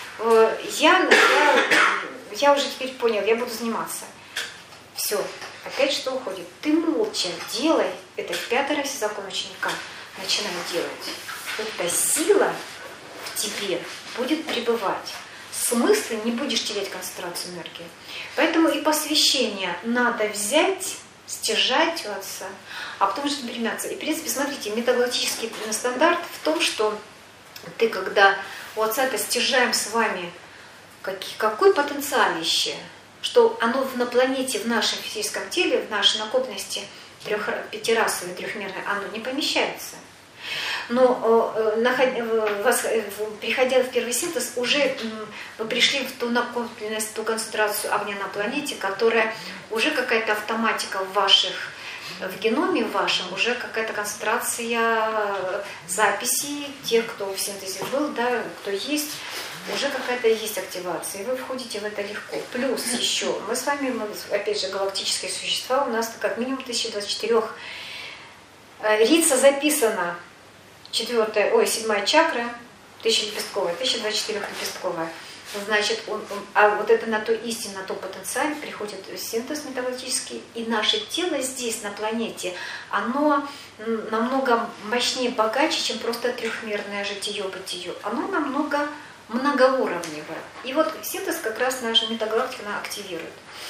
Я уже теперь понял, я буду заниматься. Все, опять что уходит? Ты молча делай, это в 5-й расе закон ученика, начинай делать. Эта сила в тебе будет пребывать. Смысла не будешь терять концентрацию энергии. Поэтому и посвящение надо взять, стяжать у Отца, а потом уже применяться. И, в принципе, смотрите, метагалактический стандарт в том, что ты, когда у Отца-то стяжаем с вами какой потенциалище, что оно на планете, в нашем физическом теле, в нашей накопленности пятирасовой, трехмерной, оно не помещается. Но приходя в первый синтез, уже вы пришли в ту накопленность, ту концентрацию огня на планете, которая уже какая-то автоматика в геноме вашем, уже какая-то концентрация записей, тех, кто в синтезе был, да, кто есть, уже какая-то есть активация, и вы входите в это легко. Плюс еще, мы с вами, опять же, галактические существа, у нас как минимум 1024 рица записана, 7-я чакра, 1000-лепестковая, 1024-лепестковая. Значит, а вот это на той истине, на том потенциале приходит синтез метагалактический, и наше тело здесь, на планете, оно намного мощнее, богаче, чем просто трехмерное житие-бытие. Оно намного многоуровневое. И вот синтез как раз наша метагалактика она активирует.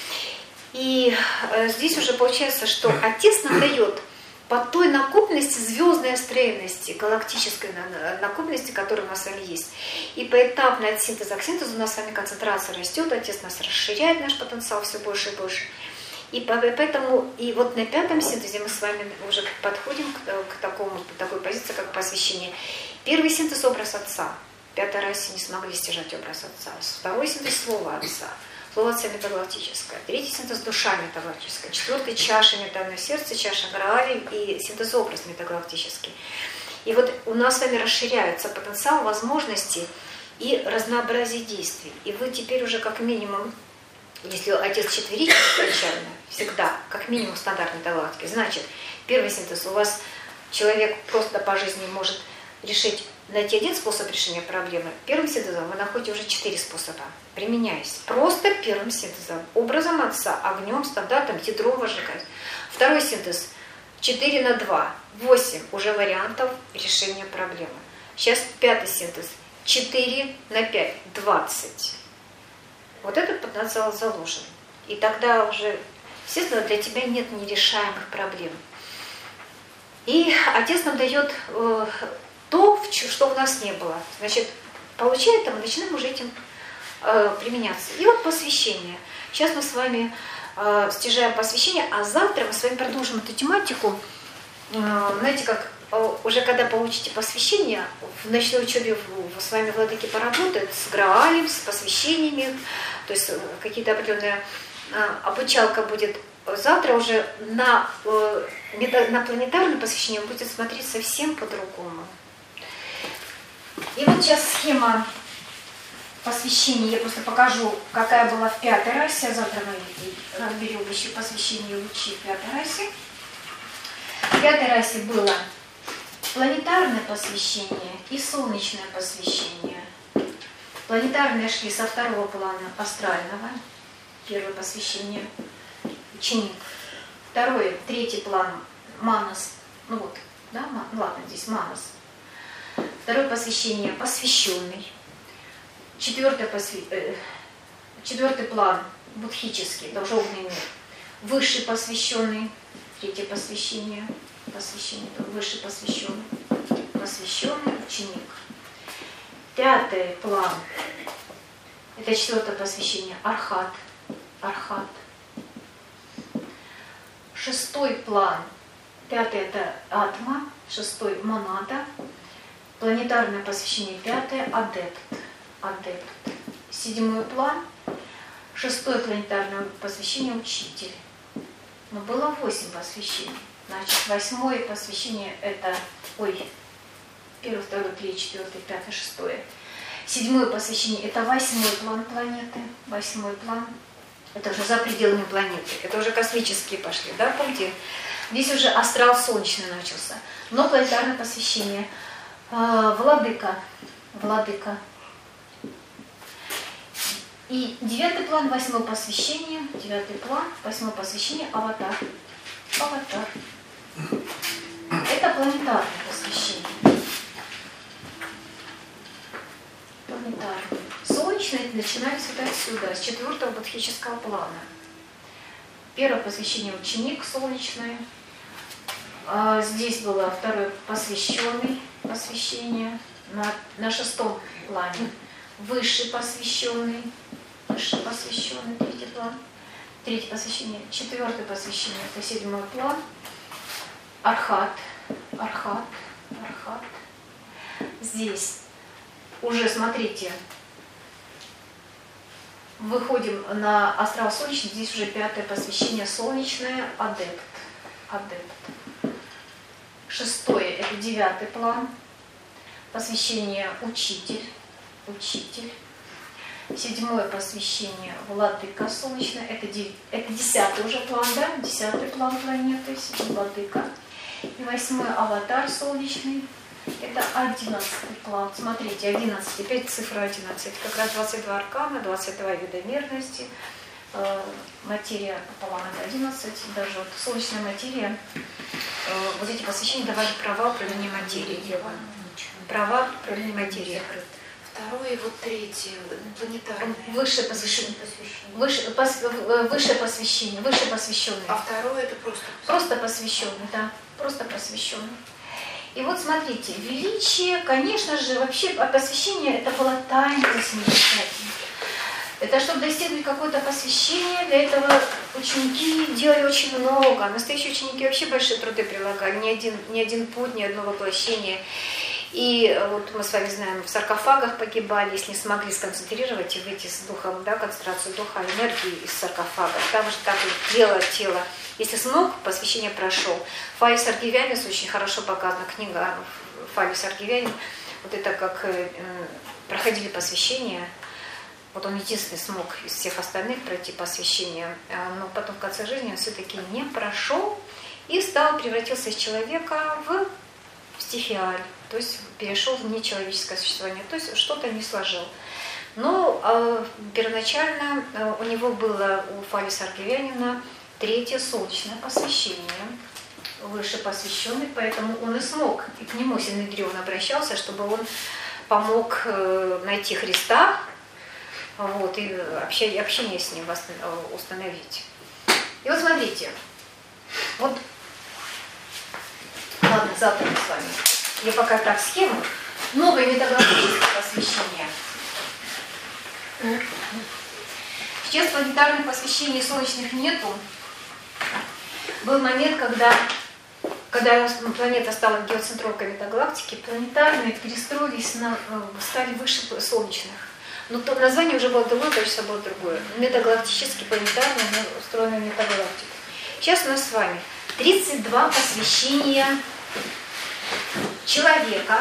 И здесь уже получается, что Отец нам дает по той накопленности, звездной строенности, галактической накопленности, которая у нас с вами есть. И поэтапно от синтеза к синтезу у нас с вами концентрация растет, Отец нас расширяет наш потенциал все больше и больше. И поэтому, и вот на 5-м синтезе мы с вами уже подходим к такой позиции, как посвящение. Первый синтез — образ Отца. 5-я расе не смогли стяжать образ Отца. 2-й синтез — слово Отца. Слово Отца метагалактическое. 3-й синтез — душа метагалактическая. 4-й — чаша метальное сердце, чаша Граали и синтез образ метагалактический. И вот у нас с вами расширяется потенциал возможностей и разнообразие действий. И вы теперь уже как минимум, если Отец четверичный изначально, всегда, как минимум стандарт метагалактики, значит, первый синтез у вас человек просто по жизни может решить, найти один способ решения проблемы. Первым синтезом вы находите уже 4 способа, применяясь. Просто первым синтезом, образом Отца, огнем, стандартом, ядром возжигать. Второй синтез 4 на 2, 8 уже вариантов решения проблемы. Сейчас 5-й синтез 4 на 5, 20. Вот этот потенциал заложен. И тогда уже, естественно, для тебя нет нерешаемых проблем. И Отец нам дает то, что у нас не было. Значит, получая это, мы начинаем уже этим применяться. И вот посвящение. Сейчас мы с вами стяжаем посвящение, а завтра мы с вами продолжим эту тематику. Знаете, как уже когда получите посвящение, в ночной учебе с вами владыки поработают с Граалем, с посвящениями, то есть какие-то определенные обучалка будет. Завтра уже на планетарное посвящение будет смотреть совсем по-другому. И вот сейчас схема посвящения. Я просто покажу, какая была в 5-й расе. Завтра мы разберем еще посвящение лучи в 5-й расе. В 5-й расе было планетарное посвящение и солнечное посвящение. Планетарные шли со 2-го плана астрального. Первое посвящение ученик. 2-й, 3-й план Манас. Ну вот, да, ладно, здесь Манас. 2-е посвящение посвященный. 4-й план будхический, должовный мир. Высший посвященный. 3-е посвящение. Высший посвященный. Посвященный ученик. 5-й план. Это 4-е посвящение. Архат. 6-й план. 5-й это атма. 6-й монада. Планетарное посвящение 5-е адепт. 7-й план. 6-е планетарное посвящение учитель. Но было 8 посвящений. Значит, 8-е посвящение это 1, 2, 3, 4, 5, 6. 7-е посвящение это 8-й план планеты. 8-й план это уже за пределами планеты. Это уже космические пошли, да, помните? Здесь уже астрал солнечный начался. Но планетарное посвящение владыка. И 9-й план, 8-е посвящение. 9-й план, 8-е посвящение аватар. Это планетарное посвящение. Планетарное. Солнечное начинается вот отсюда, с 4-го будхического плана. 1-е посвящение ученик солнечное. Здесь было 2-е посвященный посвящение на 6-м плане. Высший посвященный, 3-й план. 3-е посвящение, 4-е посвящение, это 7-й план. Архат. Здесь уже, смотрите, выходим на астрал солнечный, здесь уже 5-е посвящение солнечное, адепт. 6-е это 9-й план, посвящение учитель. учитель. 7-е посвящение владыка солнечный. Это 10-й уже план, да? 10-й план планеты, владыка. И 8-й аватар солнечный. Это 11-й план. Смотрите, 11, опять цифра 11. Как раз 22 аркана, 22 вида мерности. Материя пополам это 11. Даже вот солнечная материя. Вот эти посвящения давали права управления материей. Права управления материей. Второе и вот третье, планетарное. Высшее посвящение. Высшее посвященное. А второе это просто? Просто посвященный, да. Просто посвященный. И вот смотрите, величие, конечно же, вообще посвящение это было тайна 80-летия. Это чтобы достигнуть какое-то посвящение, для этого ученики делали очень много. Настоящие ученики вообще большие труды прилагали, ни один путь, ни одно воплощение. И вот мы с вами знаем, в саркофагах погибали, если не смогли сконцентрировать и выйти с духом, да, концентрацию духа, энергии из саркофага. Там же так вот тело. Если смог, посвящение прошел. Фалис Аргивянис, очень хорошо показана книга Фалис Аргивянин. Вот это как проходили посвящение. Вот он единственный смог из всех остальных пройти посвящение. Но потом в конце жизни он все-таки не прошел и превратился из человека в стихиаль. То есть перешел в нечеловеческое существование, то есть что-то не сложил. Но первоначально у него было, у Фалиса Аргивянина, 3-е солнечное посвящение, выше посвященный, поэтому он и смог, и к нему Синедрион обращался, чтобы он помог найти Христа, вот, и общение с ним установить. И вот смотрите, вот, ладно, завтра мы с вами. Я пока так схему. Новое метагалактическое посвящение. Сейчас планетарных посвящений солнечных нету. Был момент, когда планета стала геоцентровкой метагалактики, планетарные перестроились, стали выше солнечных. Но название уже было другое, качество было другое. Метагалактически планетарно устроена метагалактика. Сейчас у нас с вами 32 посвящения человека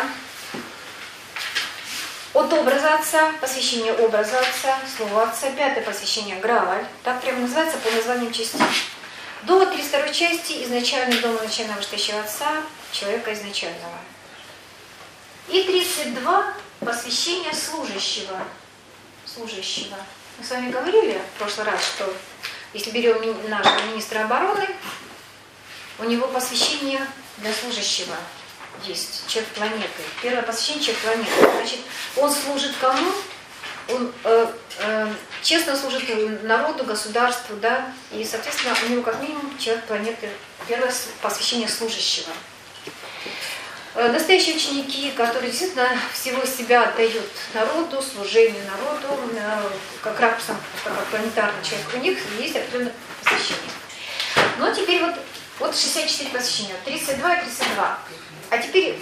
от образа Отца, посвящение образа Отца, слова Отца, 5-е посвящение Грааль, так прямо называется по названиям частей. До 32-й части изначальный дом изначального вышедшего Отца, человека изначального. И 32 посвящения служащего. Мы с вами говорили в прошлый раз, что если берем нашего министра обороны, у него посвящение для служащего. Есть человек планеты. Первое посвящение человек планеты. Значит, он служит кому? Он честно служит народу, государству, да, и, соответственно, у него как минимум человек планеты. Первое посвящение служащего. Настоящие ученики, которые действительно всего себя отдают народу, служению народу, как ракурсом планетарный человек, у них есть определенное посвящение. Но теперь вот 64 посвящения, 32 и 32. А теперь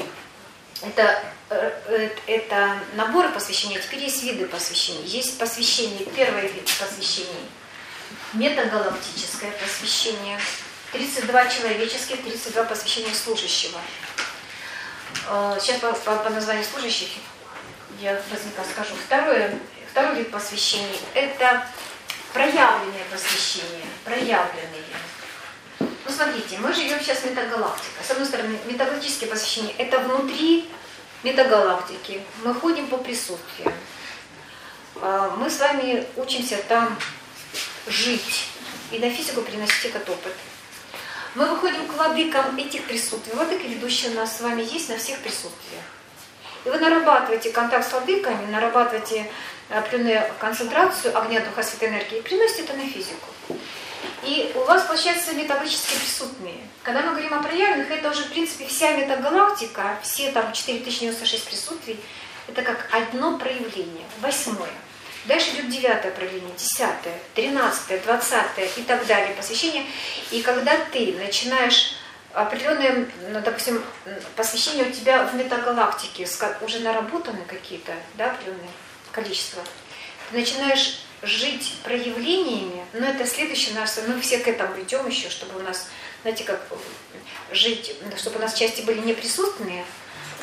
это наборы посвящения, а теперь есть виды посвящений. Есть посвящение, первый вид посвящений, метагалактическое посвящение, 32 человеческих, 32 посвящения служащего. Сейчас по названию служащих я быстренько скажу. Второй вид посвящений – это проявленные посвящения, проявленные. Ну, смотрите, мы живем сейчас в метагалактике. С одной стороны, метагалактические посвящения – это внутри метагалактики. Мы ходим по присутствиям. Мы с вами учимся там жить и на физику приносить этот опыт. Мы выходим к владыкам этих присутствий. Владыки, ведущие нас с вами, есть на всех присутствиях. И вы нарабатываете контакт с владыками, нарабатываете определенную концентрацию огня, духа, святой энергии и приносите это на физику. И у вас получается метагалактические присутные. Когда мы говорим о проявленных, это уже в принципе вся метагалактика, все там 4096 присутствий, это как одно проявление, 8-е. Дальше идет 9-е проявление, 10-е, 13-е, 20-е и так далее посвящение. И когда ты начинаешь определенные, допустим, посвящения у тебя в метагалактике уже наработаны какие-то, да, определенное количество, ты начинаешь жить проявлениями, но это следующее наше, мы все к этому идем еще, чтобы у нас, знаете, как жить, чтобы у нас части были неприсутственные,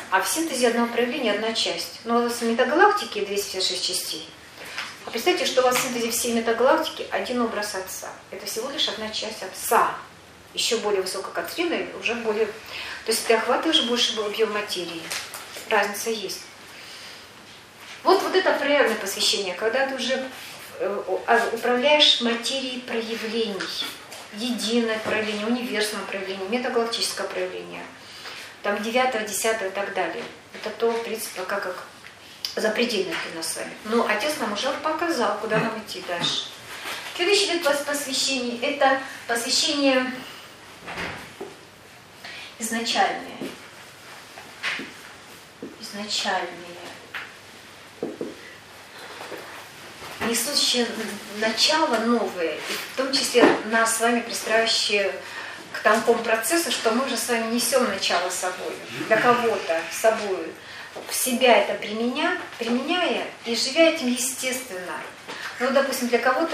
А в синтезе одного проявления одна часть. Но у вас в метагалактике 256 частей. А представьте, что у вас в синтезе всей метагалактики один образ Отца. Это всего лишь одна часть Отца. Еще более высококонцентрированный, уже более... То есть ты охватываешь больше объем материи. Разница есть. Вот это проявленное посвящение, когда ты уже управляешь материей проявлений. Единое проявление, универсальное проявление, метагалактическое проявление. Там 9, 10 и так далее. Это то, в принципе, пока как запредельное для нас с вами. Но Отец нам уже показал, куда нам идти дальше. Следующий вид посвящений – это посвящение изначальное. Несущее начало новое, и в том числе нас с вами пристраивающее к тому процессу, что мы уже с вами несем начало собой, для кого-то собой, в себя это применяя и живя этим естественно. Ну, допустим, для кого-то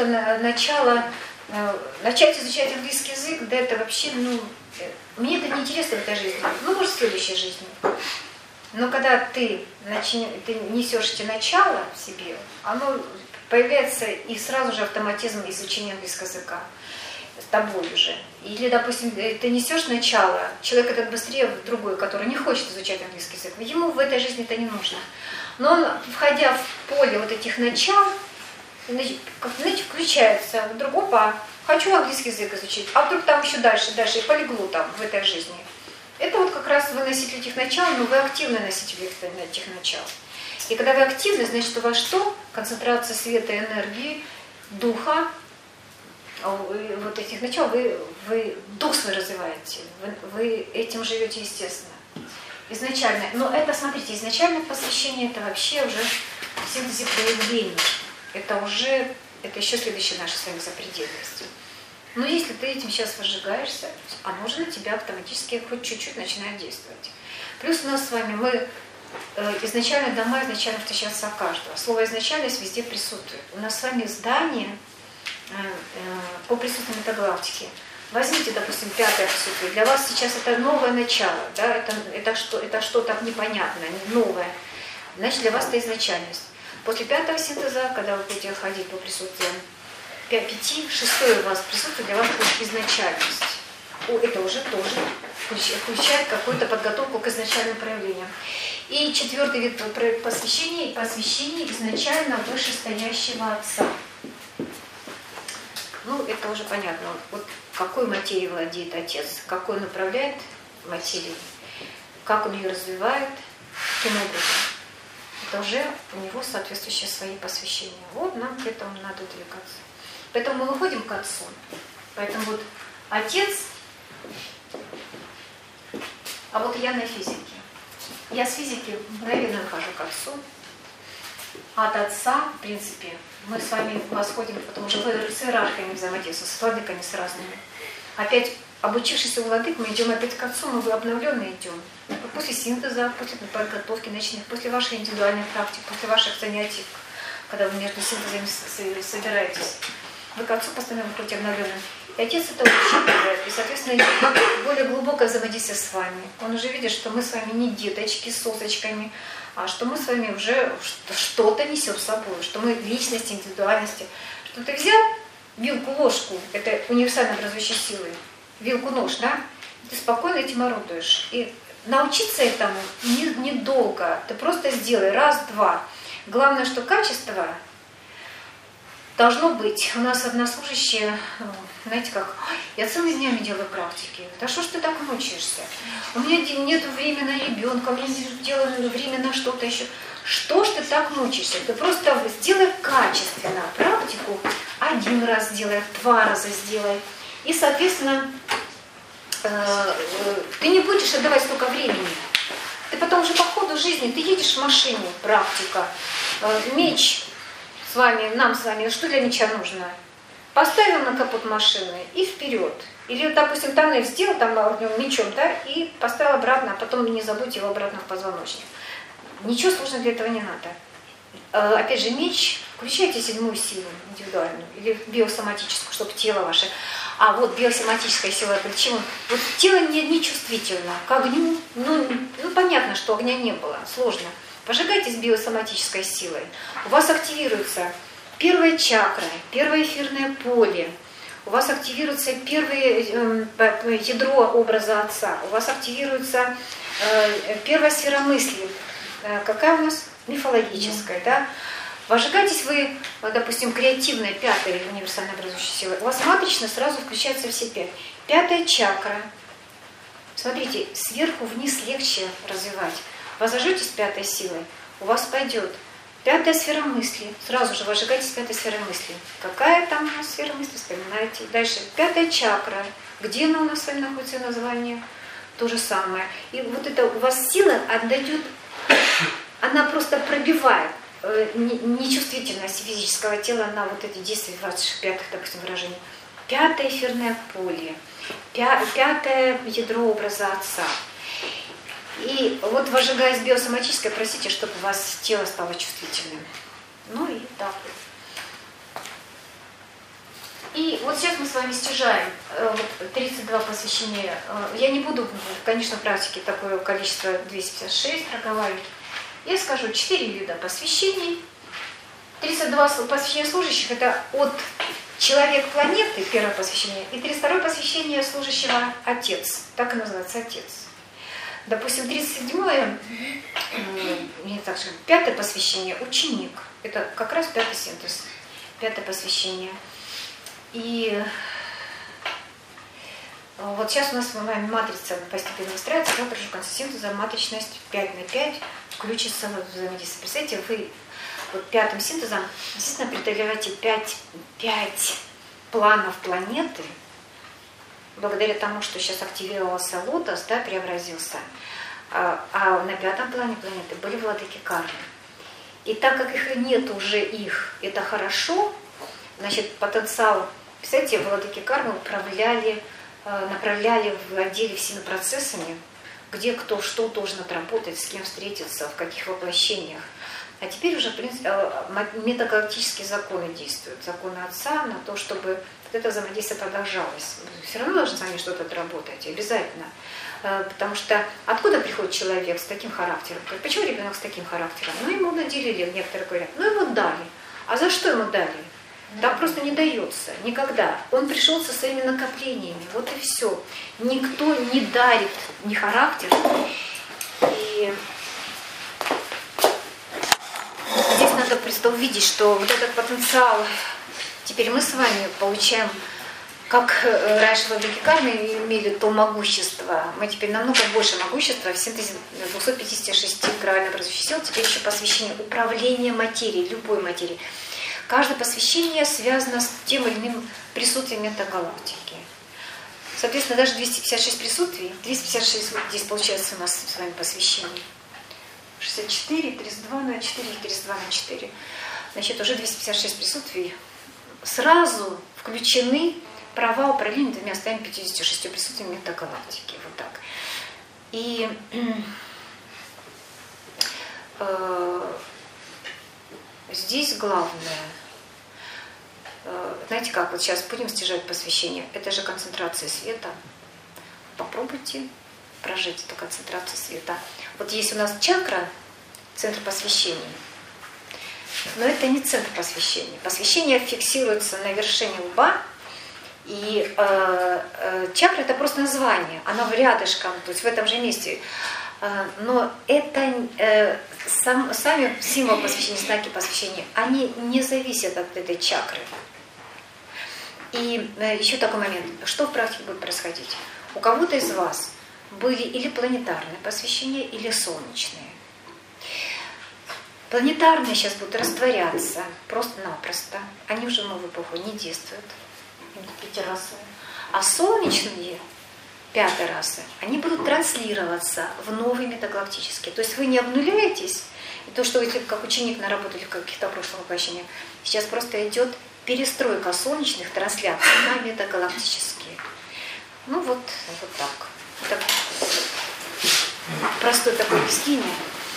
начать изучать английский язык, да это вообще, мне это неинтересно в этой жизни, может, в следующей жизни. Но когда ты несешь эти начала в себе, оно появляется и сразу же автоматизм изучения английского языка с тобой уже. Или, допустим, ты несешь начало, человек этот быстрее другой, который не хочет изучать английский язык, ему в этой жизни это не нужно. Но он, входя в поле вот этих начал, включается вдруг, хочу английский язык изучить, а вдруг там еще дальше, и полегло там в этой жизни. Это вот как раз вы носитель этих начал, но вы активный носитель этих начал. И когда вы активны, значит, у вас что? Концентрация света, энергии, духа, вот этих начал, вы дух свой развиваете, вы этим живете естественно. Изначально, но это, смотрите, изначальное посвящение, это вообще уже в синтезе проявлений. Это еще следующая наша с вами запредельность. Но если ты этим сейчас возжигаешься, оно же на тебя автоматически хоть чуть-чуть начинает действовать. Плюс у нас с вами изначально дома изначально встречаются у каждого. Слово изначальность везде присутствует. У нас с вами здание по присутствию метагалактики. Возьмите, допустим, 5-е присутствие. Для вас сейчас это новое начало, да? это что-то непонятное, новое. Значит, для вас это изначальность. После 5-го синтеза, когда вы будете ходить по присутствию 5, 6-е у вас присутствие, для вас будет изначальность. Это уже тоже включает какую-то подготовку к изначальным проявлениям. И 4-й вид посвящения изначально вышестоящего Отца. Это уже понятно. Вот какой материей владеет Отец, какой он управляет материей, как он ее развивает, каким образом. Это уже у него соответствующие свои посвящения. Вот нам к этому надо двигаться. Поэтому мы выходим к Отцу. Поэтому вот Отец, а вот я на физике. Я с физики мгновенно хожу к Отцу. От Отца, в принципе, мы с вами восходим, потому что с иерархиями взаимодействуем, с владыками, с разными. Опять, обучившись у владык, мы идем опять к Отцу, мы обновленные идем. После синтеза, после подготовки ночных, после вашей индивидуальной практики, после ваших занятий, когда вы между синтезами собираетесь, вы к Отцу постоянно выходите обновленным. И Отец это учитывает, и, соответственно, более глубокое взаимодействие с вами. Он уже видит, что мы с вами не деточки с сосочками, а что мы с вами уже что-то несем с собой, что мы личности, индивидуальности. Что ты взял вилку, ложку, это универсально образующие силы, вилку-нож, да? Ты спокойно этим орудуешь. И научиться этому недолго. Ты просто сделай раз-два. Главное, что качество должно быть. У нас одна служащая, знаете как, я целыми днями делаю практики. Да что ж ты так мучаешься? У меня нет времени на ребенка, у меня нет времени на что-то еще. Что ж ты так мучаешься? Ты просто сделай качественно практику. 1 раз сделай, 2 раза сделай. И, соответственно, ты не будешь отдавать столько времени. Ты потом уже по ходу жизни, ты едешь в машине, практика, меч с вами, нам с вами, что для меча нужно? Поставил на капот машины и вперед. Или, допустим, тоннель сделал там мечом, да, и поставил обратно, а потом не забудьте его обратно в позвоночник. Ничего сложного для этого не надо. Опять же, меч, включайте 7-ю силу индивидуальную или биосоматическую, чтобы тело ваше. А вот биосоматическая сила, почему? Вот тело не чувствительно к огню. Ну, понятно, что огня не было, сложно. Пожигайтесь биосоматической силой. У вас активируется первая чакра, первое эфирное поле. У вас активируется первое ядро образа Отца. У вас активируется первая сфера мысли. Какая у нас? Мифологическая, да? Вожигайтесь вы, допустим, креативная, пятая универсальная образующая сила. У вас матрично сразу включаются все 5. Пятая чакра. Смотрите, сверху вниз легче развивать. Возожжетесь пятой силой, у вас пойдет пятая сфера мысли. Сразу же вожигайтесь пятой сферой мысли. Какая там у нас сфера мысли, вспоминаете. Дальше пятая чакра. Где она у нас с вами находится название? То же самое. И вот это у вас сила отдает, она просто пробивает нечувствительность физического тела на вот эти действия 25-х, допустим, выражений. Пятое эфирное поле, пятое ядро образа Отца. И вот вожигаясь биосоматическое, просите, чтобы у вас тело стало чувствительным. Ну и так вот. И вот сейчас мы с вами стяжаем 32 посвящения. Я не буду, конечно, в практике такое количество 256 проговаривать. Я скажу 4 вида посвящений. 32 посвящения служащих – это от человек планеты, первое посвящение, и 32 посвящение служащего Отец. Так и называется Отец. Допустим, 37-е, не так же, 5-е посвящение – ученик. Это как раз 5-й синтез, 5-е посвящение. И вот сейчас у нас матрица постепенно выстраивается, завтра же в конце синтеза матричность 5/5 включится в взаимодействие. Представьте, вы вот 5-м синтезом, естественно, преодолеваете 5 планов планеты, благодаря тому, что сейчас активировался лотос, да, преобразился, а на 5-м плане планеты были владыки кармы. И так как их нет уже это хорошо, значит, потенциал, представляете, владыки кармы направляли в отделе всеми процессами, где кто что должен отработать, с кем встретиться, в каких воплощениях. А теперь уже, в принципе, метагалактические законы действуют. Законы Отца на то, чтобы вот это взаимодействие продолжалось. Все равно должны с вами что-то отработать, обязательно. Потому что откуда приходит человек с таким характером? Почему ребенок с таким характером? Ну, ему наделили, некоторые говорят, ну, ему дали. А за что ему дали? Так просто не дается, никогда. Он пришел со своими накоплениями, вот и все. Никто не дарит ни характер. И здесь надо просто увидеть, что вот этот потенциал, теперь мы с вами получаем, как раньше владыки кармы имели то могущество, мы теперь намного больше могущества в синтезе 256 правильно образующих сил, теперь еще посвящение управления материей, любой материей. Каждое посвящение связано с тем или иным присутствием метагалактики. Соответственно, даже 256 присутствий, 256 вот здесь получается у нас с вами посвящений. 64, 32 на 4, 32 на 4. Значит, уже 256 присутствий. Сразу включены права управления 256 присутствиями метагалактики. Вот так. И здесь главное, знаете как, вот сейчас будем стяжать посвящение, это же концентрация света. Попробуйте прожить эту концентрацию света. Вот есть у нас чакра, центр посвящения, но это не центр посвящения. Посвящение фиксируется на вершине лба, и чакра это просто название, она рядышком, то есть в этом же месте. Но это сами символы посвящения, знаки посвящения, они не зависят от этой чакры. И еще такой момент, что в практике будет происходить? У кого-то из вас были или планетарные посвящения, или солнечные. Планетарные сейчас будут растворяться просто-напросто, они уже в новую эпоху не действуют, пятирасовые. А солнечные, пятой расы, они будут транслироваться в новые метагалактические. То есть вы не обнуляетесь, и то, что вы как ученик наработали в каких-то прошлых воплощениях, сейчас просто идет перестройка солнечных трансляций на метагалактические. Ну вот так. Это простое такое объяснение.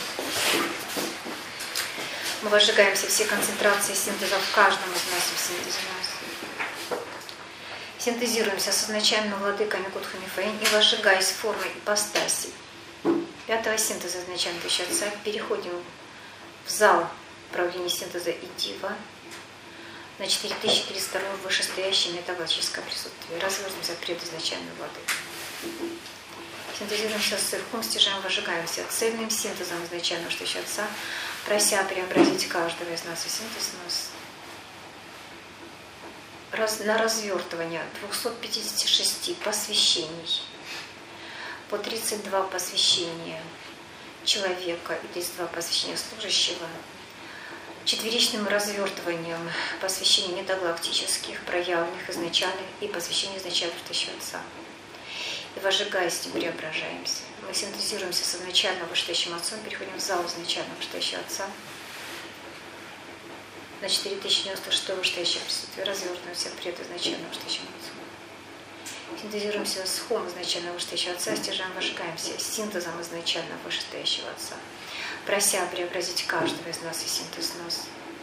Мы возжигаемся все концентрации синтеза в каждом из нас, в синтезе нас. Синтезируемся с изначальными владыками Кудхами Фаин и возжигаясь формой ипостаси пятого синтеза изначального Тысячи Отца, переходим в зал управления синтеза и Дива на 4302 вышестоящее метагалактическое присутствие. Развертываемся от предизначальной владыки. Синтезируемся с Ирхум, стяжаем, возжигаемся цельным синтезом изначального Тысячи Отца, прося преобразить каждого из нас и синтез нас на развертывание 256 посвящений, по 32 посвящения человека и 32 посвящения служащего, четверичным развертыванием посвящений метагалактических, проявленных изначальных и посвящений изначальных Тысячи Отца. И возжигаясь, преображаемся. Мы синтезируемся с изначальным Вышестоящим Отцом, переходим в зал изначального Вышестоящего Отца. На 4096 вышестоящее присутствие развертываемся пред изначальным Вышестоящим Отцом. Синтезируемся с Хом изначального Вышестоящего Отца, стяжаем, возжигаемся синтезом изначального Вышестоящего Отца, прося преобразить каждого из нас и синтез нас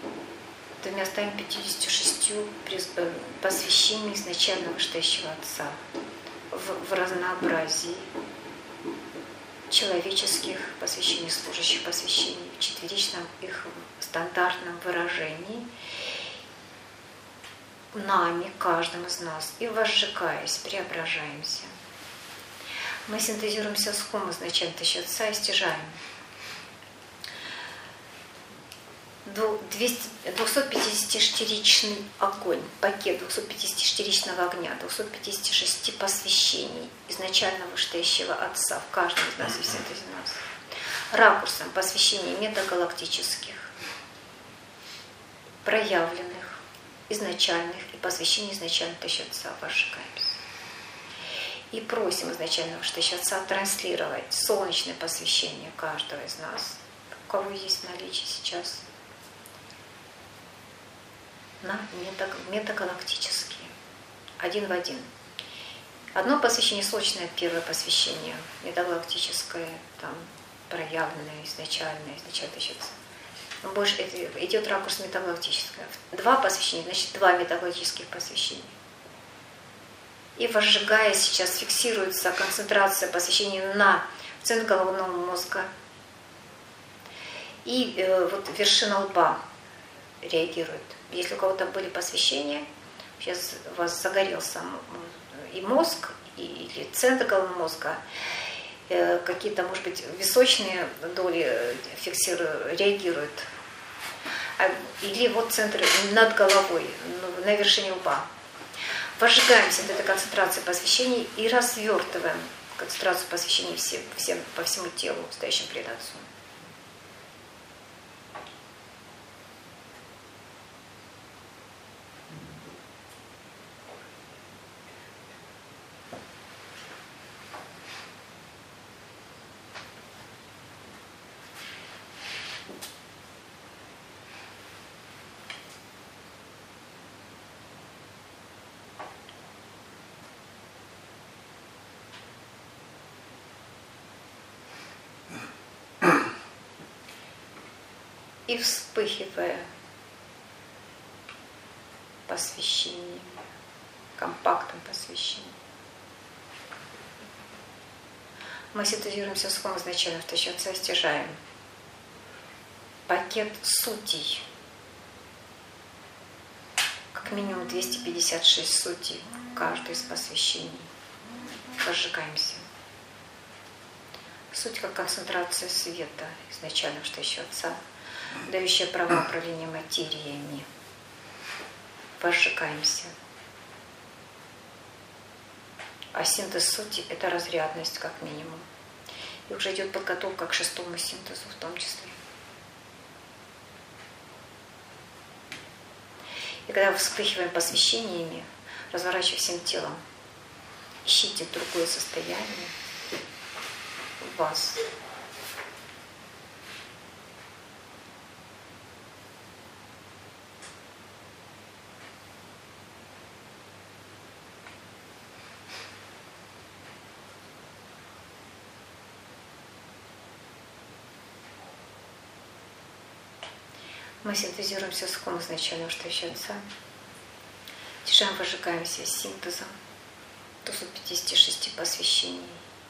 256 посвящениями изначального Вышестоящего Отца в разнообразии человеческих посвящений, служащих посвящений, в четверичном их стандартном выражении нами, каждым из нас, и возжигаясь, преображаемся. Мы синтезируемся с Хом изначального Тысячи Отца и стяжаем 250-штиричный огонь, пакет 250-штиричного огня, 256 посвящений изначального Вышестоящего Отца в каждом из нас и в синтезе нас, ракурсом посвящений метагалактических, проявленных, изначальных и посвящений изначального Тысячи Отца возжигаемся. И просим изначального Вышестоящего Отца транслировать солнечное посвящение каждого из нас, у кого есть в наличии сейчас, на метагалактические, один в один. Одно посвящение солнечное, первое посвящение, метагалактическое, там проявленное, изначальное Тысячи Отца. Больше идет ракурс метагалактическое. Два посвящения, значит, два метагалактических посвящения. И возжигая сейчас, фиксируется концентрация посвящений на центр головного мозга. И вот вершина лба реагирует. Если у кого-то были посвящения, сейчас у вас загорелся и мозг, или центр головного мозга, какие-то, может быть, височные доли реагируют. Или вот центр над головой, на вершине лба. Возжигаемся от этой концентрации посвящений и развертываем концентрацию посвящений всем, по всему телу, стоящим пред Отцом. И вспыхивая посвящением, компактным посвящением, мы синтезируемся с Хом изначально в Тысячи Отца, стяжаем пакет сутей, как минимум 256 сутей, каждый из посвящений. Возжигаемся. Суть как концентрация света изначально в Тысячи Отца, дающая право управления материями. Возжигаемся. А синтез сути – это разрядность, как минимум. И уже идет подготовка к шестому синтезу в том числе. И когда мы вспыхиваем посвящениями, разворачивая всем телом, ищите другое состояние в вас. Мы синтезируемся с Хом изначально, что еще Отца. Тишаем, выжигаемся синтезом 256 посвящений.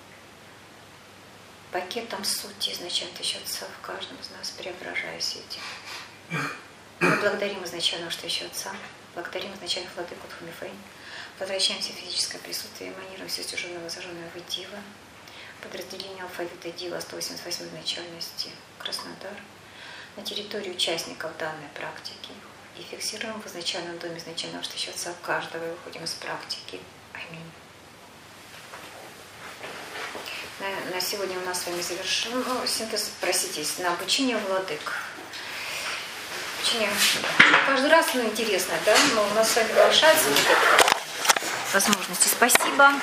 Пакетом сути изначально Тысячи Отца в каждом из нас, преображаясь этим. Мы благодарим изначально, что еще Отца, благодарим изначально Владыку Тхумифэнь, возвращаемся в физическое присутствие, эманируем все стяженное зажженное в Дива, подразделение алфавита Дива 188 начальности Краснодар, на территории участников данной практики и фиксируем в изначальном доме изначального Тысячи Отца каждого и выходим из практики. Аминь. На сегодня у нас с вами завершен синтез, на обучение владык. Обучение каждый раз интересно, да? Но у нас с вами повышается возможности. Спасибо.